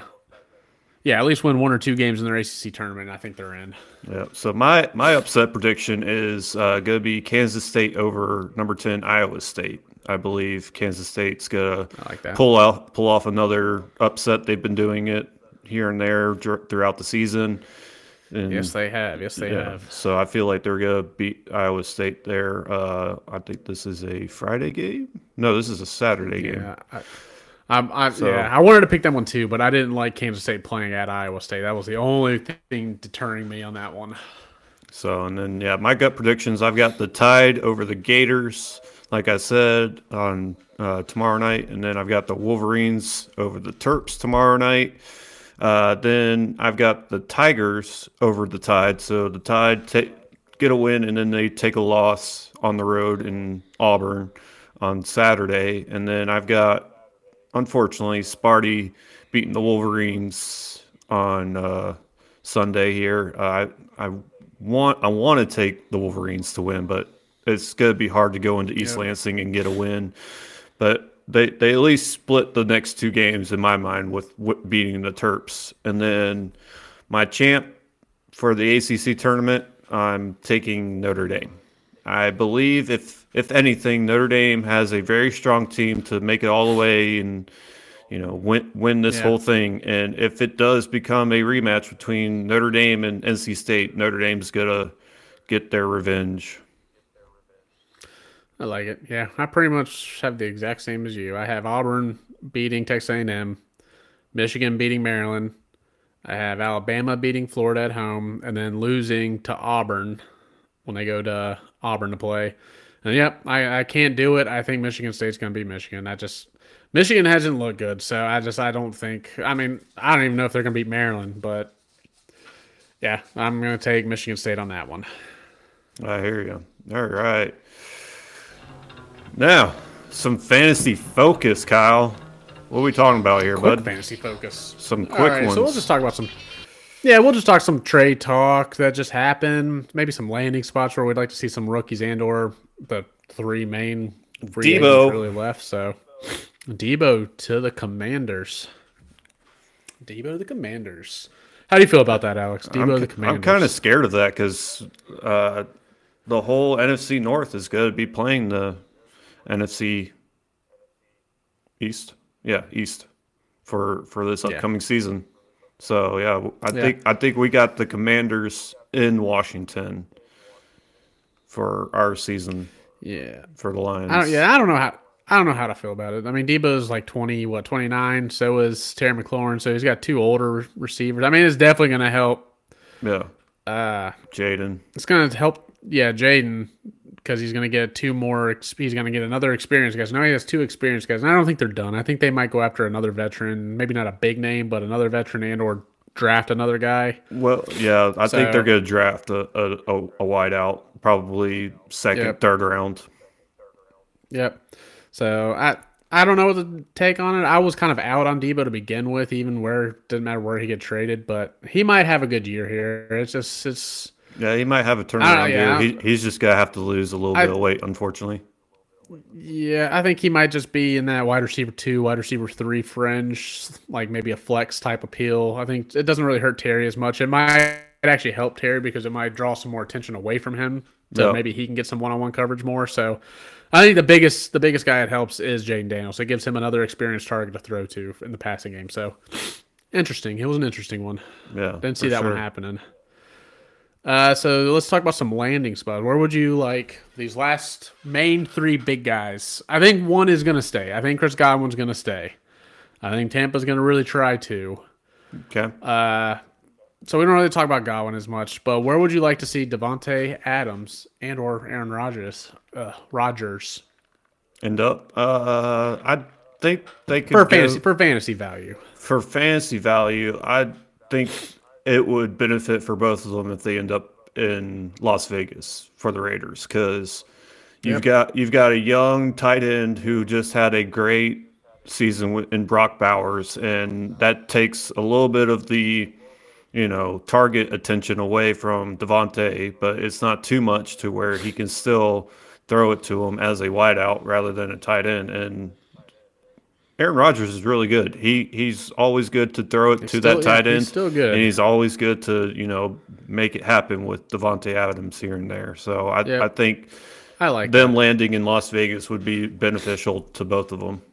[SPEAKER 2] Yeah. At least win one or two games in their A C C tournament. I think they're in.
[SPEAKER 1] Yeah. So my my upset prediction is uh, going to be Kansas State over number ten Iowa State. I believe Kansas State's going to
[SPEAKER 2] I like that.
[SPEAKER 1] pull out pull off another upset. They've been doing it here and there dur- throughout the season. And,
[SPEAKER 2] Yes, they have. Yes, they
[SPEAKER 1] yeah,
[SPEAKER 2] have.
[SPEAKER 1] so I feel like they're going to beat Iowa State there. Uh, I think this is a Friday game. No, this is a Saturday game.
[SPEAKER 2] Yeah. I, I'm, I,
[SPEAKER 1] So-
[SPEAKER 2] yeah, I wanted to pick that one too, but I didn't like Kansas State playing at Iowa State. That was the only thing deterring me on that one.
[SPEAKER 1] So, and then, yeah, my gut predictions, I've got the Tide over the Gators, like I said, on uh, tomorrow night. And then I've got the Wolverines over the Terps tomorrow night. Uh, then I've got the Tigers over the Tide. So the Tide ta- get a win, and then they take a loss on the road in Auburn on Saturday. And then I've got, unfortunately, Sparty beating the Wolverines on uh, Sunday here. Uh, I I want I want to take the Wolverines to win, but it's going to be hard to go into East
[SPEAKER 2] Yep.
[SPEAKER 1] Lansing and get a win. But they they at least split the next two games in my mind with, with beating the Terps. And then my champ for the A C C tournament, I'm taking Notre Dame. I believe if if anything, Notre Dame has a very strong team to make it all the way and you know win win this
[SPEAKER 2] Yeah.
[SPEAKER 1] whole thing. And if it does become a rematch between Notre Dame and N C State, Notre Dame's gonna get their revenge.
[SPEAKER 2] I like it. Yeah, I pretty much have the exact same as you. I have Auburn beating Texas A and M, Michigan beating Maryland. I have Alabama beating Florida at home, and then losing to Auburn when they go to Auburn to play. And yep, I, I can't do it. I think Michigan State's going to beat Michigan. I just Michigan hasn't looked good, so I just I don't think. I mean, I don't even know if they're going to beat Maryland, but yeah, I'm going to take Michigan State on that one.
[SPEAKER 1] I hear you. All right. Now, some fantasy focus, Kyle. What are we talking about here,
[SPEAKER 2] Quick
[SPEAKER 1] bud?
[SPEAKER 2] fantasy focus.
[SPEAKER 1] Some quick
[SPEAKER 2] All right,
[SPEAKER 1] ones.
[SPEAKER 2] so we'll just talk about some. Yeah, we'll just talk some trade talk that just happened. Maybe some landing spots where we'd like to see some rookies and or the three main free agents
[SPEAKER 1] Debo.
[SPEAKER 2] really left. So, Debo to the Commanders. Debo to the Commanders. How do you feel about that, Alex?
[SPEAKER 1] I'm
[SPEAKER 2] Debo the
[SPEAKER 1] I'm
[SPEAKER 2] Commanders.
[SPEAKER 1] kind of scared of that because uh, the whole N F C North is going to be playing the N F C East. Yeah, East for for this
[SPEAKER 2] Yeah.
[SPEAKER 1] upcoming season. So yeah, I
[SPEAKER 2] Yeah.
[SPEAKER 1] think I think we got the Commanders in Washington for our season
[SPEAKER 2] Yeah.
[SPEAKER 1] for the
[SPEAKER 2] I don't,
[SPEAKER 1] Lions.
[SPEAKER 2] yeah, I don't know how I don't know how to feel about it. I mean, Debo's like twenty, what, twenty-nine. So is Terry McLaurin. So he's got two older receivers. I mean, it's definitely going to help.
[SPEAKER 1] Yeah,
[SPEAKER 2] Uh,
[SPEAKER 1] Jaden.
[SPEAKER 2] it's going to help, yeah, Jaden, because he's going to get two more. ex- He's going to get another experienced guys. Now he has two experienced guys, and I don't think they're done. I think they might go after another veteran, maybe not a big name, but another veteran and or draft another guy.
[SPEAKER 1] Well, yeah, I think they're
[SPEAKER 2] So-
[SPEAKER 1] going to draft a a, a, a wideout, probably second,
[SPEAKER 2] Yep.
[SPEAKER 1] third round.
[SPEAKER 2] Yep. So I I don't know what to take on it. I was kind of out on Debo to begin with, even where didn't matter where he get traded, but he might have a good year here. It's just it's
[SPEAKER 1] Yeah, he might have a
[SPEAKER 2] I
[SPEAKER 1] turnaround
[SPEAKER 2] don't- yeah,
[SPEAKER 1] year. He, he's just going to have to lose a little
[SPEAKER 2] I-
[SPEAKER 1] bit of weight, unfortunately.
[SPEAKER 2] yeah, I think he might just be in that wide receiver two, wide receiver three fringe, like maybe a flex type appeal. I think it doesn't really hurt Terry as much. It might actually help Terry because it might draw some more attention away from him. So
[SPEAKER 1] Yeah.
[SPEAKER 2] maybe he can get some one-on-one coverage more. So I think the biggest the biggest guy it helps is Jaden Daniels. It gives him another experienced target to throw to in the passing game. So interesting. It was an interesting one.
[SPEAKER 1] Yeah,
[SPEAKER 2] Didn't see
[SPEAKER 1] for
[SPEAKER 2] that
[SPEAKER 1] sure.
[SPEAKER 2] one happening. Uh, so let's talk about some landing spots. Where would you like these last main three big guys? I think one is going to stay. I think Chris Godwin's going to stay. I think Tampa's going to really try to.
[SPEAKER 1] Okay.
[SPEAKER 2] Uh, so we don't really talk about Godwin as much, but where would you like to see Devontae Adams and or Aaron Rodgers? Uh, Rodgers
[SPEAKER 1] End up. Uh, I think they could
[SPEAKER 2] for
[SPEAKER 1] go-
[SPEAKER 2] fantasy for fantasy value.
[SPEAKER 1] for fantasy value. I think it would benefit for both of them if they end up in Las Vegas for the Raiders because you've
[SPEAKER 2] Yep.
[SPEAKER 1] got you've got a young tight end who just had a great season with- in Brock Bowers, and that takes a little bit of the you know target attention away from Devontae, but it's not too much to where he can still throw it to him as a wideout rather than a tight end. And Aaron Rodgers is really good. He he's always good to throw it to
[SPEAKER 2] still-
[SPEAKER 1] that
[SPEAKER 2] yeah,
[SPEAKER 1] tight
[SPEAKER 2] he's
[SPEAKER 1] end.
[SPEAKER 2] still good.
[SPEAKER 1] and he's always good to you know make it happen with Devontae Adams here and there. So I
[SPEAKER 2] Yep.
[SPEAKER 1] I think
[SPEAKER 2] I like
[SPEAKER 1] them
[SPEAKER 2] that.
[SPEAKER 1] landing in Las Vegas would be beneficial to both of them.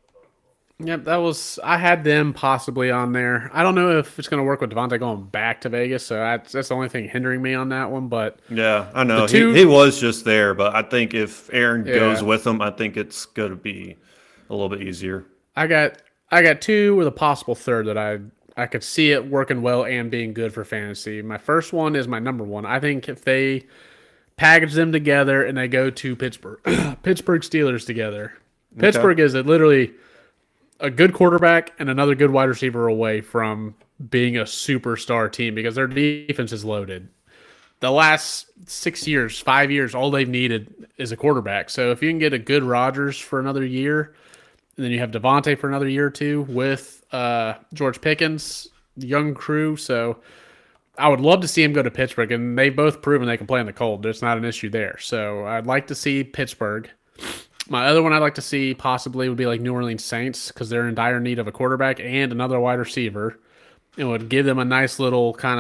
[SPEAKER 2] Yep, that was. I had them possibly on there. I don't know if it's going to work with Devontae going back to Vegas, so that's that's the only thing hindering me on that one. But
[SPEAKER 1] Yeah, I know
[SPEAKER 2] The two-
[SPEAKER 1] he he was just there, but I think if Aaron
[SPEAKER 2] Yeah.
[SPEAKER 1] goes with him, I think it's going to be a little bit easier.
[SPEAKER 2] I got I got two with a possible third that I I could see it working well and being good for fantasy. My first one is my number one. I think if they package them together and they go to Pittsburgh, Pittsburgh Steelers together, Pittsburgh is a, literally a good quarterback and another good wide receiver away from being a superstar team because their defense is loaded. The last six years, five years, all they've needed is a quarterback. So if you can get a good Rodgers for another year, and then you have Devontae for another year or two with uh, George Pickens, young crew. So I would love to see him go to Pittsburgh, and they've both proven they can play in the cold. There's not an issue there. So I'd like to see Pittsburgh. My other one I'd like to see possibly would be like New Orleans Saints because they're in dire need of a quarterback and another wide receiver. It would give them a nice little kind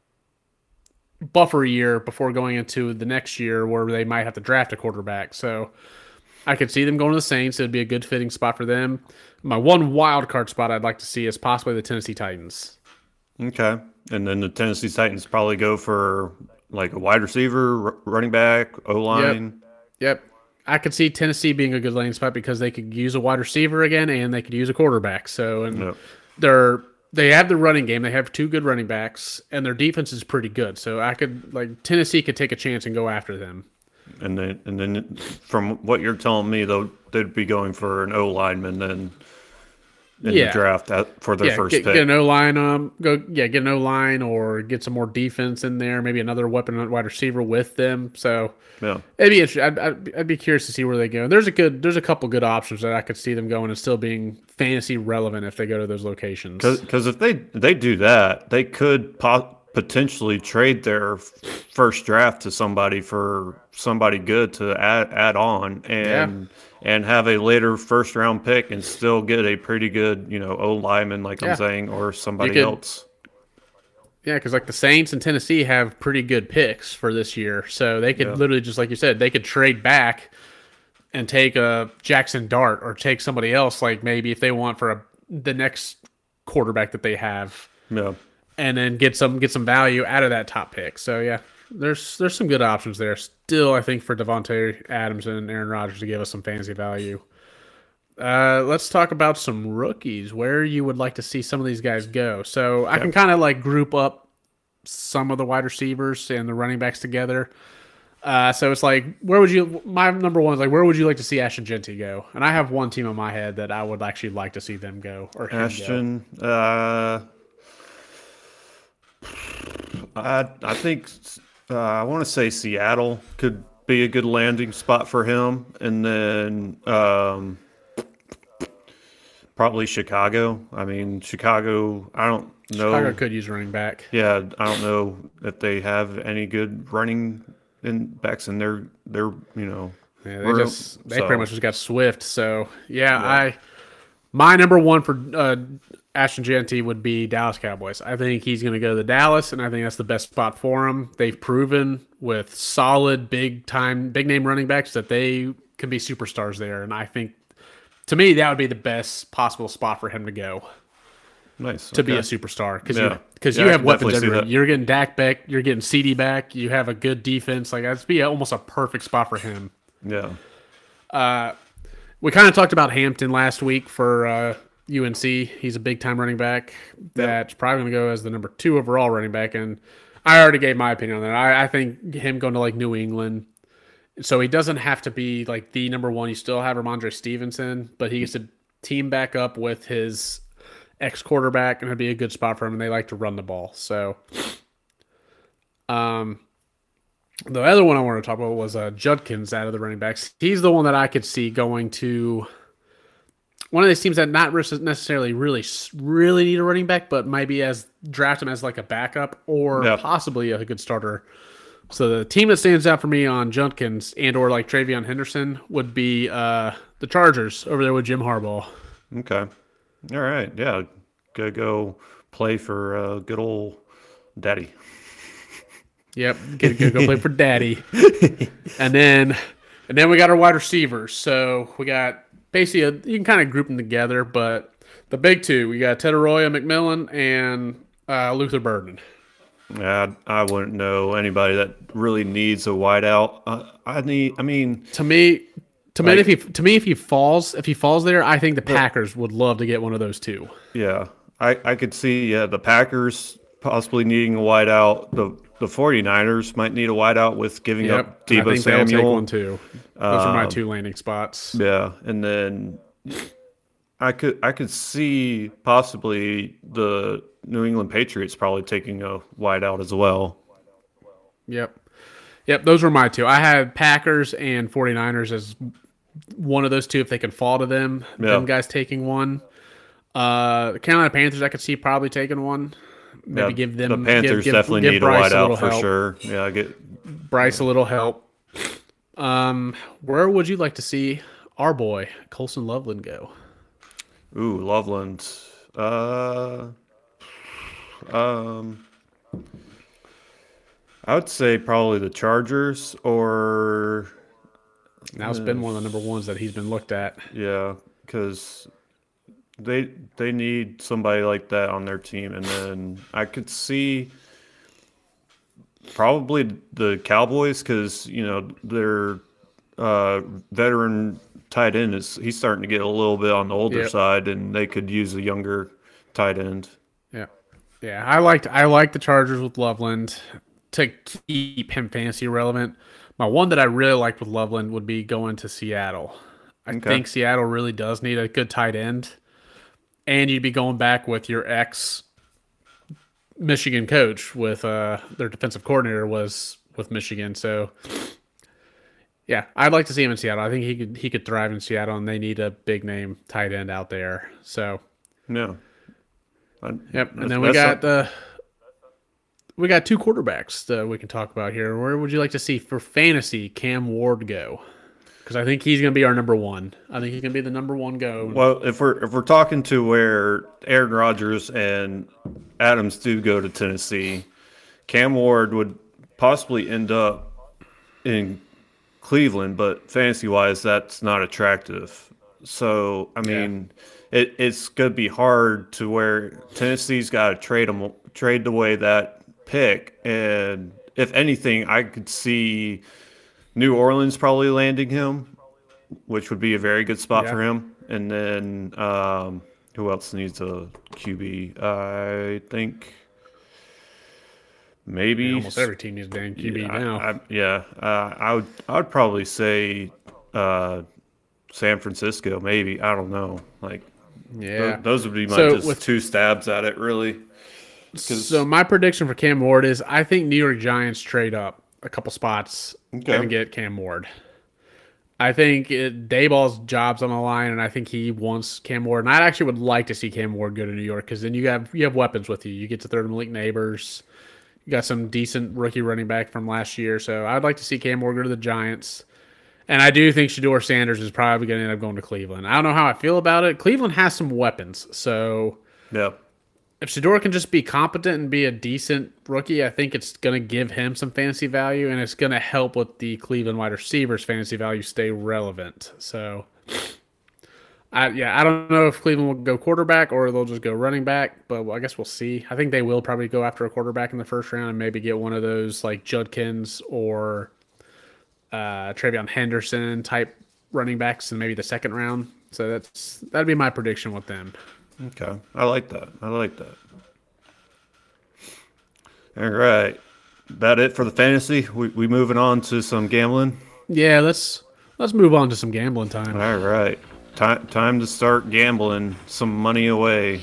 [SPEAKER 2] of buffer year before going into the next year where they might have to draft a quarterback. So I could see them going to the Saints. It would be a good fitting spot for them. My one wild card spot I'd like to see is possibly the Tennessee Titans.
[SPEAKER 1] Okay, and then the Tennessee Titans probably go for like a wide receiver, r- running back, O line.
[SPEAKER 2] Yep. I could see Tennessee being a good landing spot because they could use a wide receiver again and they could use a quarterback. So and
[SPEAKER 1] Yep.
[SPEAKER 2] they're they have the running game. They have two good running backs and their defense is pretty good. So I could like Tennessee could take a chance and go after them.
[SPEAKER 1] And then, and then, from what you're telling me, though, they'd be going for an O lineman then in
[SPEAKER 2] Yeah.
[SPEAKER 1] the draft at, for their
[SPEAKER 2] Yeah,
[SPEAKER 1] first
[SPEAKER 2] get,
[SPEAKER 1] pick.
[SPEAKER 2] get an O line, um, go yeah, get an O line or get some more defense in there. Maybe another weapon at wide receiver with them. So
[SPEAKER 1] Yeah,
[SPEAKER 2] it'd be interesting. I'd, I'd, I'd be curious to see where they go. There's a good, there's a couple good options that I could see them going and still being fantasy relevant if they go to those locations.
[SPEAKER 1] because if they they do that, they could po- potentially trade their f- first draft to somebody for somebody good to add add on and and have a later first round pick and still get a pretty good you know O lineman like
[SPEAKER 2] Yeah.
[SPEAKER 1] I'm saying or somebody
[SPEAKER 2] could-
[SPEAKER 1] else.
[SPEAKER 2] Yeah, because like the Saints and Tennessee have pretty good picks for this year, so they could
[SPEAKER 1] Yeah.
[SPEAKER 2] literally just like you said, they could trade back and take a Jackson Dart or take somebody else, like maybe if they want for a the next quarterback that they have,
[SPEAKER 1] Yeah.
[SPEAKER 2] and then get some get some value out of that top pick. So yeah, there's there's some good options there. Still, I think for Devontae Adams and Aaron Rodgers to give us some fantasy value. Uh, let's talk about some rookies. Where you would like to see some of these guys go. So I can kind of like group up some of the wide receivers and the running backs together. Uh, so it's like, where would you? My number one is like, where would you like to see Ashton Genty go? And I have one team in my head that I would actually like to see them go or him
[SPEAKER 1] Ashton, uh, I I think uh, I want to say Seattle could be a good landing spot for him, and then um, probably Chicago. I mean, Chicago. I don't know.
[SPEAKER 2] Chicago could use running back.
[SPEAKER 1] Yeah, I don't know if they have any good running in backs in their their you know.
[SPEAKER 2] Yeah, they
[SPEAKER 1] room,
[SPEAKER 2] just they
[SPEAKER 1] so,
[SPEAKER 2] pretty much just got Swift. So yeah, I my number one for uh, Ashton Genty would be Dallas Cowboys. I think he's going to go to Dallas, and I think that's the best spot for him. They've proven with solid, big time, big name running backs that they can be superstars there, and I think to me that would be the best possible spot for him to go.
[SPEAKER 1] Nice
[SPEAKER 2] To
[SPEAKER 1] okay.
[SPEAKER 2] be a superstar because
[SPEAKER 1] Yeah.
[SPEAKER 2] you because
[SPEAKER 1] Yeah,
[SPEAKER 2] you
[SPEAKER 1] I
[SPEAKER 2] have
[SPEAKER 1] can
[SPEAKER 2] weapons
[SPEAKER 1] definitely see
[SPEAKER 2] everywhere.
[SPEAKER 1] that.
[SPEAKER 2] You're getting Dak back, you're getting C D back. You have a good defense. Like that'd be almost a perfect spot for him.
[SPEAKER 1] Yeah.
[SPEAKER 2] We kind of talked about Hampton last week for uh, U N C. He's a big time running back that's probably going to go as the number two overall running back. And I already gave my opinion on that. I, I think him going to like New England, so he doesn't have to be like the number one. You still have Ramondre Stevenson, but he gets to team back up with his ex quarterback, and it'd be a good spot for him. And they like to run the ball. So, um, the other one I wanted to talk about was uh, Judkins out of the running backs. He's the one that I could see going to one of these teams that not necessarily really really need a running back, but maybe as draft him as like a backup or
[SPEAKER 1] Yep.
[SPEAKER 2] possibly a good starter. So the team that stands out for me on Judkins and or like Travion Henderson would be uh, the Chargers over there with Jim Harbaugh.
[SPEAKER 1] Okay. All right. Yeah. Go go play for uh, good old daddy.
[SPEAKER 2] Yep, get, get, go play for Daddy. And then, and then we got our wide receivers. So we got basically a, you can kind of group them together, but the big two we got Ted Arroyo, McMillan, and uh, Luther Burden.
[SPEAKER 1] Yeah, I, I wouldn't know anybody that really needs a wideout. Uh, I need. I mean,
[SPEAKER 2] To me, to me,
[SPEAKER 1] Like-
[SPEAKER 2] if he to me if he falls if he falls there, I think the Packers would love to get one of those two.
[SPEAKER 1] yeah, I I could see yeah the Packers possibly needing a wideout. The the 49ers might need a wideout with giving
[SPEAKER 2] Yep,
[SPEAKER 1] up
[SPEAKER 2] I
[SPEAKER 1] Deebo
[SPEAKER 2] think they'll take
[SPEAKER 1] Samuel.
[SPEAKER 2] one too. Those are my
[SPEAKER 1] Um,
[SPEAKER 2] two landing spots.
[SPEAKER 1] Yeah, and then I could I could see possibly the New England Patriots probably taking a wideout as well.
[SPEAKER 2] Yep. Yep, those were my two. I had Packers and 49ers as one of those two if they can fall to them.
[SPEAKER 1] Yeah.
[SPEAKER 2] Them guys taking one. Uh, the Carolina Panthers, I could see probably taking one. Maybe
[SPEAKER 1] Yeah,
[SPEAKER 2] give them
[SPEAKER 1] the Panthers
[SPEAKER 2] give, give,
[SPEAKER 1] definitely
[SPEAKER 2] give
[SPEAKER 1] need
[SPEAKER 2] Bryce
[SPEAKER 1] a
[SPEAKER 2] little
[SPEAKER 1] wideout for
[SPEAKER 2] help.
[SPEAKER 1] sure. Yeah, I get
[SPEAKER 2] Bryce a little help. Um, where would you like to see our boy Colson Loveland go?
[SPEAKER 1] ooh Loveland. Uh, um, I would say probably the Chargers or
[SPEAKER 2] Now it's been one of the number ones that he's been looked at.
[SPEAKER 1] yeah, because they they need somebody like that on their team, and then I could see probably the Cowboys because you know their uh, veteran tight end is he's starting to get a little bit on the older
[SPEAKER 2] Yep.
[SPEAKER 1] side, and they could use a younger tight end.
[SPEAKER 2] Yeah, yeah. I liked I like the Chargers with Loveland to keep him fantasy relevant. My one that I really liked with Loveland would be going to Seattle. I
[SPEAKER 1] Okay.
[SPEAKER 2] think Seattle really does need a good tight end, and you'd be going back with your ex Michigan coach with uh, their defensive coordinator was with Michigan. So yeah, I'd like to see him in Seattle. I think he could he could thrive in Seattle, and they need a big name tight end out there. So
[SPEAKER 1] Yeah. I-
[SPEAKER 2] yep, and
[SPEAKER 1] that's-
[SPEAKER 2] then we
[SPEAKER 1] that's
[SPEAKER 2] got the we got two quarterbacks that we can talk about here. Where would you like to see for fantasy Cam Ward go? because I think he's going to be our number one. I think he's going to be the number one go.
[SPEAKER 1] Well, if we're if we're talking to where Aaron Rodgers and Adams do go to Tennessee, Cam Ward would possibly end up in Cleveland, but fantasy-wise, that's not attractive. So, I mean, yeah. it, it's going to be hard to where Tennessee's got to trade them, trade away that pick. And if anything, I could see New Orleans probably landing him, which would be a very good spot yeah. for him. And then um, who else needs a Q B? I think maybe
[SPEAKER 2] yeah, almost every team needs a damn Q B
[SPEAKER 1] yeah,
[SPEAKER 2] now.
[SPEAKER 1] I, I, yeah, uh, I would. I would probably say uh, San Francisco. Maybe I don't know. Like,
[SPEAKER 2] yeah,
[SPEAKER 1] th- those would be my
[SPEAKER 2] so
[SPEAKER 1] just
[SPEAKER 2] with,
[SPEAKER 1] two stabs at it, really.
[SPEAKER 2] So my prediction for Cam Ward is I think New York Giants trade up a couple spots okay. and get Cam Ward. I think it, Dayball's job's on the line, and I think he wants Cam Ward. And I actually would like to see Cam Ward go to New York because then you have you have weapons with you. You get to third Malik Neighbors. You got some decent rookie running back from last year. So I'd like to see Cam Ward go to the Giants. And I do think Shedeur Sanders is probably going to end up going to Cleveland. I don't know how I feel about it. Cleveland has some weapons. So
[SPEAKER 1] yeah.
[SPEAKER 2] if Shedeur can just be competent and be a decent rookie, I think it's going to give him some fantasy value, and it's going to help with the Cleveland wide receivers' fantasy value stay relevant. So, I, yeah, I don't know if Cleveland will go quarterback or they'll just go running back, but I guess we'll see. I think they will probably go after a quarterback in the first round and maybe get one of those like Judkins or uh, Travion Henderson type running backs in maybe the second round. So that's that'd be my prediction with them.
[SPEAKER 1] Okay. I like that. I like that. All right. That it for the fantasy? We we moving on to some gambling?
[SPEAKER 2] Yeah, let's let's move on to some gambling time.
[SPEAKER 1] All right. Time time to start gambling some money away.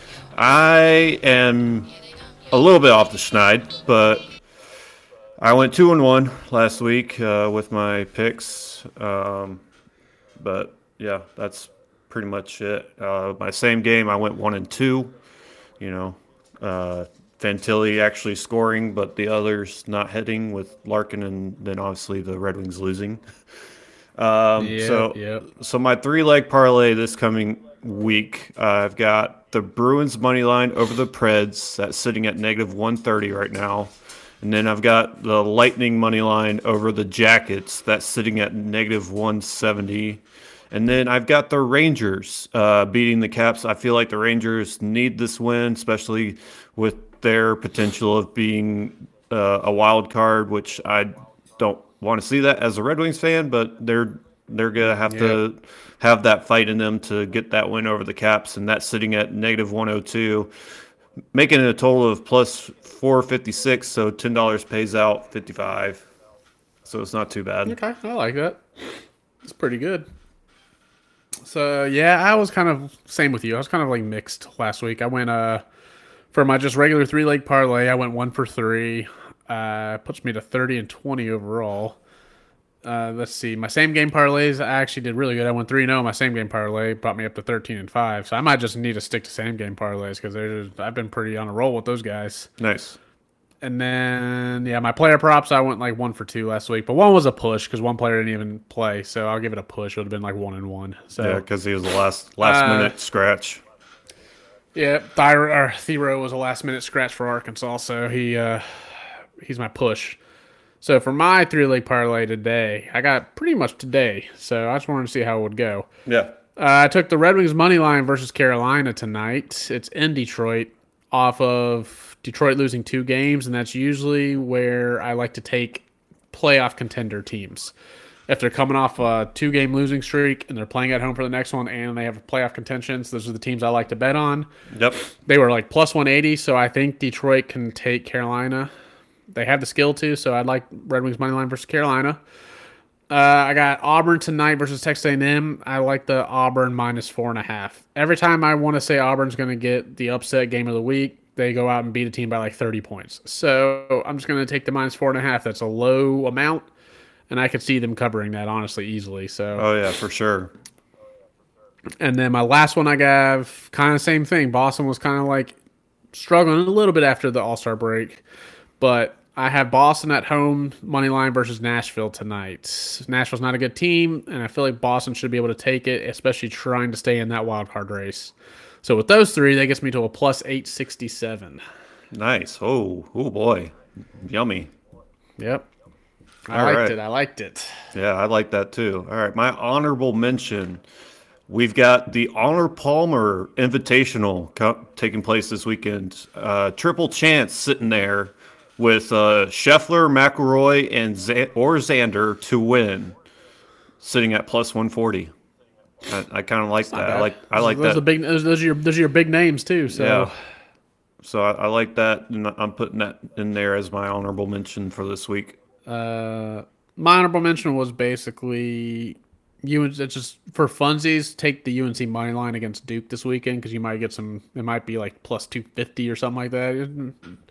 [SPEAKER 1] I am a little bit off the schneid, but I went two and one last week uh, with my picks. Um, but yeah, that's pretty much it. Uh, my same game, I went one and two. You know, uh, Fantilli actually scoring, but the others not hitting with Larkin, and then obviously the Red Wings losing. Um,
[SPEAKER 2] yeah,
[SPEAKER 1] so,
[SPEAKER 2] yeah.
[SPEAKER 1] so my three leg parlay this coming week, uh, I've got the Bruins money line over the Preds. That's sitting at negative one thirty right now. And then I've got the Lightning money line over the Jackets. That's sitting at negative one seventy. And then I've got the Rangers uh, beating the Caps. I feel like the Rangers need this win, especially with their potential of being uh, a wild card, which I don't want to see that as a Red Wings fan, but they're they're gonna have yeah. to have that fight in them to get that win over the Caps, and that's sitting at negative one oh two, making it a total of plus four fifty-six. So ten dollars pays out fifty-five. So it's not too bad.
[SPEAKER 2] Okay, I like that. It's pretty good. So yeah, I was kind of same with you. I was kind of like mixed last week. I went uh for my just regular three leg parlay. I went one for three. Uh, puts me to thirty and twenty overall. Uh, let's see. My same game parlays, I actually did really good. I went three and oh. My same game parlay brought me up to thirteen and five. So I might just need to stick to same game parlays because I've been pretty on a roll with those guys.
[SPEAKER 1] Nice.
[SPEAKER 2] And then, yeah, my player props, I went like one for two last week. But one was a push because one player didn't even play. So I'll give it a push. It would have been like one and one. So,
[SPEAKER 1] yeah, because he was the last last uh, minute scratch.
[SPEAKER 2] Yeah, Thyro, or Thero was a last minute scratch for Arkansas. So he uh, he's my push. So for my three leg parlay today, I got pretty much today. So I just wanted to see how it would go.
[SPEAKER 1] Yeah.
[SPEAKER 2] Uh, I took the Red Wings money line versus Carolina tonight. It's in Detroit off of Detroit losing two games, and that's usually where I like to take playoff contender teams. If they're coming off a two-game losing streak and they're playing at home for the next one and they have playoff contentions, those are the teams I like to bet on.
[SPEAKER 1] Yep.
[SPEAKER 2] They were like plus one eighty, so I think Detroit can take Carolina. They have the skill to, so I'd like Red Wings money line versus Carolina. Uh, I got Auburn tonight versus Texas A and M. I like the Auburn minus four and a half. Every time I want to say Auburn's going to get the upset game of the week, they go out and beat a team by like thirty points. So I'm just going to take the minus four and a half. That's a low amount, and I could see them covering that honestly easily. So.
[SPEAKER 1] Oh yeah, for sure.
[SPEAKER 2] And then my last one I got kind of same thing. Boston was kind of like struggling a little bit after the All-Star break, but I have Boston at home, money line versus Nashville tonight. Nashville's not a good team, and I feel like Boston should be able to take it, especially trying to stay in that wild card race. So with those three, that gets me to a plus eight sixty-seven.
[SPEAKER 1] Nice. Oh, oh boy. Yummy.
[SPEAKER 2] Yep. I
[SPEAKER 1] All
[SPEAKER 2] liked
[SPEAKER 1] right.
[SPEAKER 2] it. I liked it.
[SPEAKER 1] Yeah, I like that too. All right, my honorable mention. We've got the Honor Palmer Invitational co- taking place this weekend. Uh, triple chance sitting there with uh, Scheffler, McElroy, and Z- or Xander to win, sitting at plus one forty. I, I kind of like that. I like I like
[SPEAKER 2] those
[SPEAKER 1] that.
[SPEAKER 2] Are big, those, those are your those are your big names too. So
[SPEAKER 1] Yeah. So I, I like that, and I'm putting that in there as my honorable mention for this week.
[SPEAKER 2] uh, my honorable mention was basically U N C. It's just for funsies. Take the U N C money line against Duke this weekend because you might get some. It might be like plus two fifty or something like that.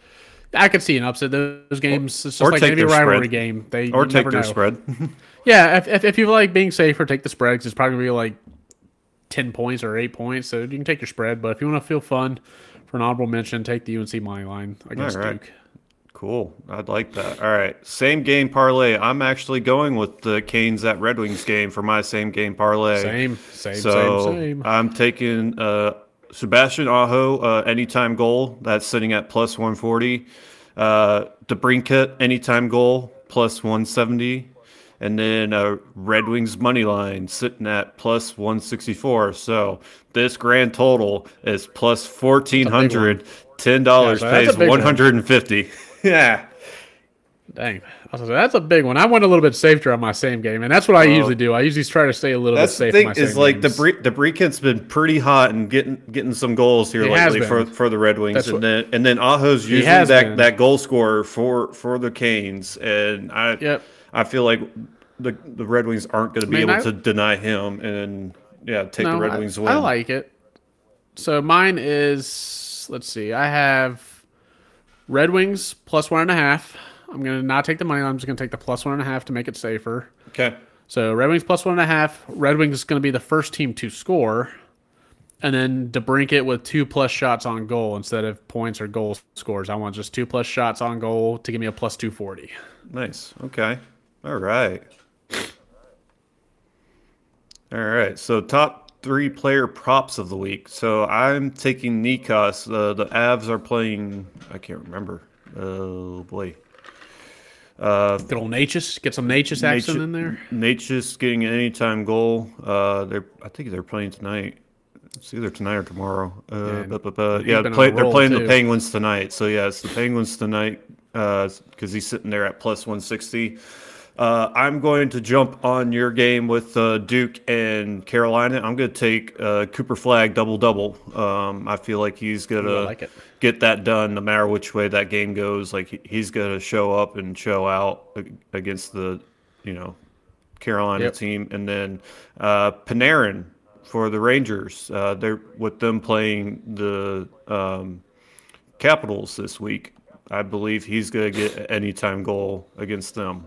[SPEAKER 2] I could see an upset. Those games, it's just
[SPEAKER 1] or
[SPEAKER 2] like
[SPEAKER 1] take
[SPEAKER 2] any
[SPEAKER 1] their
[SPEAKER 2] rivalry
[SPEAKER 1] spread.
[SPEAKER 2] game. They
[SPEAKER 1] Or
[SPEAKER 2] you
[SPEAKER 1] take
[SPEAKER 2] never
[SPEAKER 1] their
[SPEAKER 2] know.
[SPEAKER 1] spread.
[SPEAKER 2] Yeah, if, if if you like being safer, take the spread 'cause it's probably gonna be like ten points or eight points. So you can take your spread. But if you want to feel fun for an honorable mention, take the U N C money line against
[SPEAKER 1] All right.
[SPEAKER 2] Duke.
[SPEAKER 1] Cool. I'd like that. All right. Same game parlay. I'm actually going with the Canes at Red Wings game for my same game parlay.
[SPEAKER 2] Same, same,
[SPEAKER 1] So
[SPEAKER 2] same, same.
[SPEAKER 1] I'm taking uh, Sebastian Aho uh, anytime goal. That's sitting at plus one forty. Uh, DeBrincat anytime goal plus one seventy. And then uh, Red Wings money line sitting at plus one sixty-four. So this grand total is plus fourteen hundred. ten dollars
[SPEAKER 2] Yeah, so that's
[SPEAKER 1] pays
[SPEAKER 2] a big one.
[SPEAKER 1] one hundred fifty. Yeah.
[SPEAKER 2] Dang, I was gonna say, that's a big one. I went a little bit safer on my same game, and that's what I usually do. I usually try to stay a little bit
[SPEAKER 1] That's the
[SPEAKER 2] safe.
[SPEAKER 1] thing
[SPEAKER 2] on my
[SPEAKER 1] is
[SPEAKER 2] same
[SPEAKER 1] like the
[SPEAKER 2] games.
[SPEAKER 1] Bre- the Bricket's been pretty hot and getting getting some goals here
[SPEAKER 2] He has
[SPEAKER 1] lately for,
[SPEAKER 2] been.
[SPEAKER 1] for the Red Wings,
[SPEAKER 2] That's
[SPEAKER 1] and
[SPEAKER 2] what-
[SPEAKER 1] then and then Aho's usually
[SPEAKER 2] has
[SPEAKER 1] that,
[SPEAKER 2] been.
[SPEAKER 1] that goal scorer for, for the Canes, and I
[SPEAKER 2] Yep.
[SPEAKER 1] I feel like the the Red Wings aren't going to be
[SPEAKER 2] I mean,
[SPEAKER 1] able
[SPEAKER 2] I-
[SPEAKER 1] to deny him, and yeah, take the
[SPEAKER 2] No,
[SPEAKER 1] Red
[SPEAKER 2] I-
[SPEAKER 1] Wings win.
[SPEAKER 2] I like it. So mine is, let's see, I have Red Wings plus one and a half. I'm gonna not take the money line. I'm just gonna take the plus one and a half to make it safer.
[SPEAKER 1] Okay.
[SPEAKER 2] So Red Wings plus one and a half. Red Wings is going to be the first team to score, and then DeBrincat with two plus shots on goal instead of points or goal scores. I want just two plus shots on goal to give me a plus two forty.
[SPEAKER 1] Nice. Okay. All right. All right. So top three player props of the week. So I'm taking Nikos. Uh, the Avs are playing. I can't remember. Oh boy. Uh,
[SPEAKER 2] Good old Natchez. Get some Natchez action in there.
[SPEAKER 1] Natchez getting an anytime goal. Uh, they're. I think they're playing tonight. It's either tonight or tomorrow. Uh,
[SPEAKER 2] Yeah,
[SPEAKER 1] but, but, but,
[SPEAKER 2] he's
[SPEAKER 1] yeah,
[SPEAKER 2] been on
[SPEAKER 1] play,
[SPEAKER 2] a
[SPEAKER 1] they're
[SPEAKER 2] roll,
[SPEAKER 1] playing the
[SPEAKER 2] too.
[SPEAKER 1] Penguins tonight. So yeah, it's the Penguins tonight because he's sitting there at plus one sixty. Uh, I'm going to jump on your game with uh, Duke and Carolina. I'm going to take uh, Cooper Flag double double. Um, I feel like he's going
[SPEAKER 2] Ooh, I
[SPEAKER 1] to
[SPEAKER 2] like it.
[SPEAKER 1] get that done no matter which way that game goes. Like he, he's going to show up and show out ag- against the, you know, Carolina
[SPEAKER 2] Yep.
[SPEAKER 1] team. And then uh, Panarin for the Rangers. Uh, they're with them playing the um, Capitals this week. I believe he's going to get an anytime goal against them.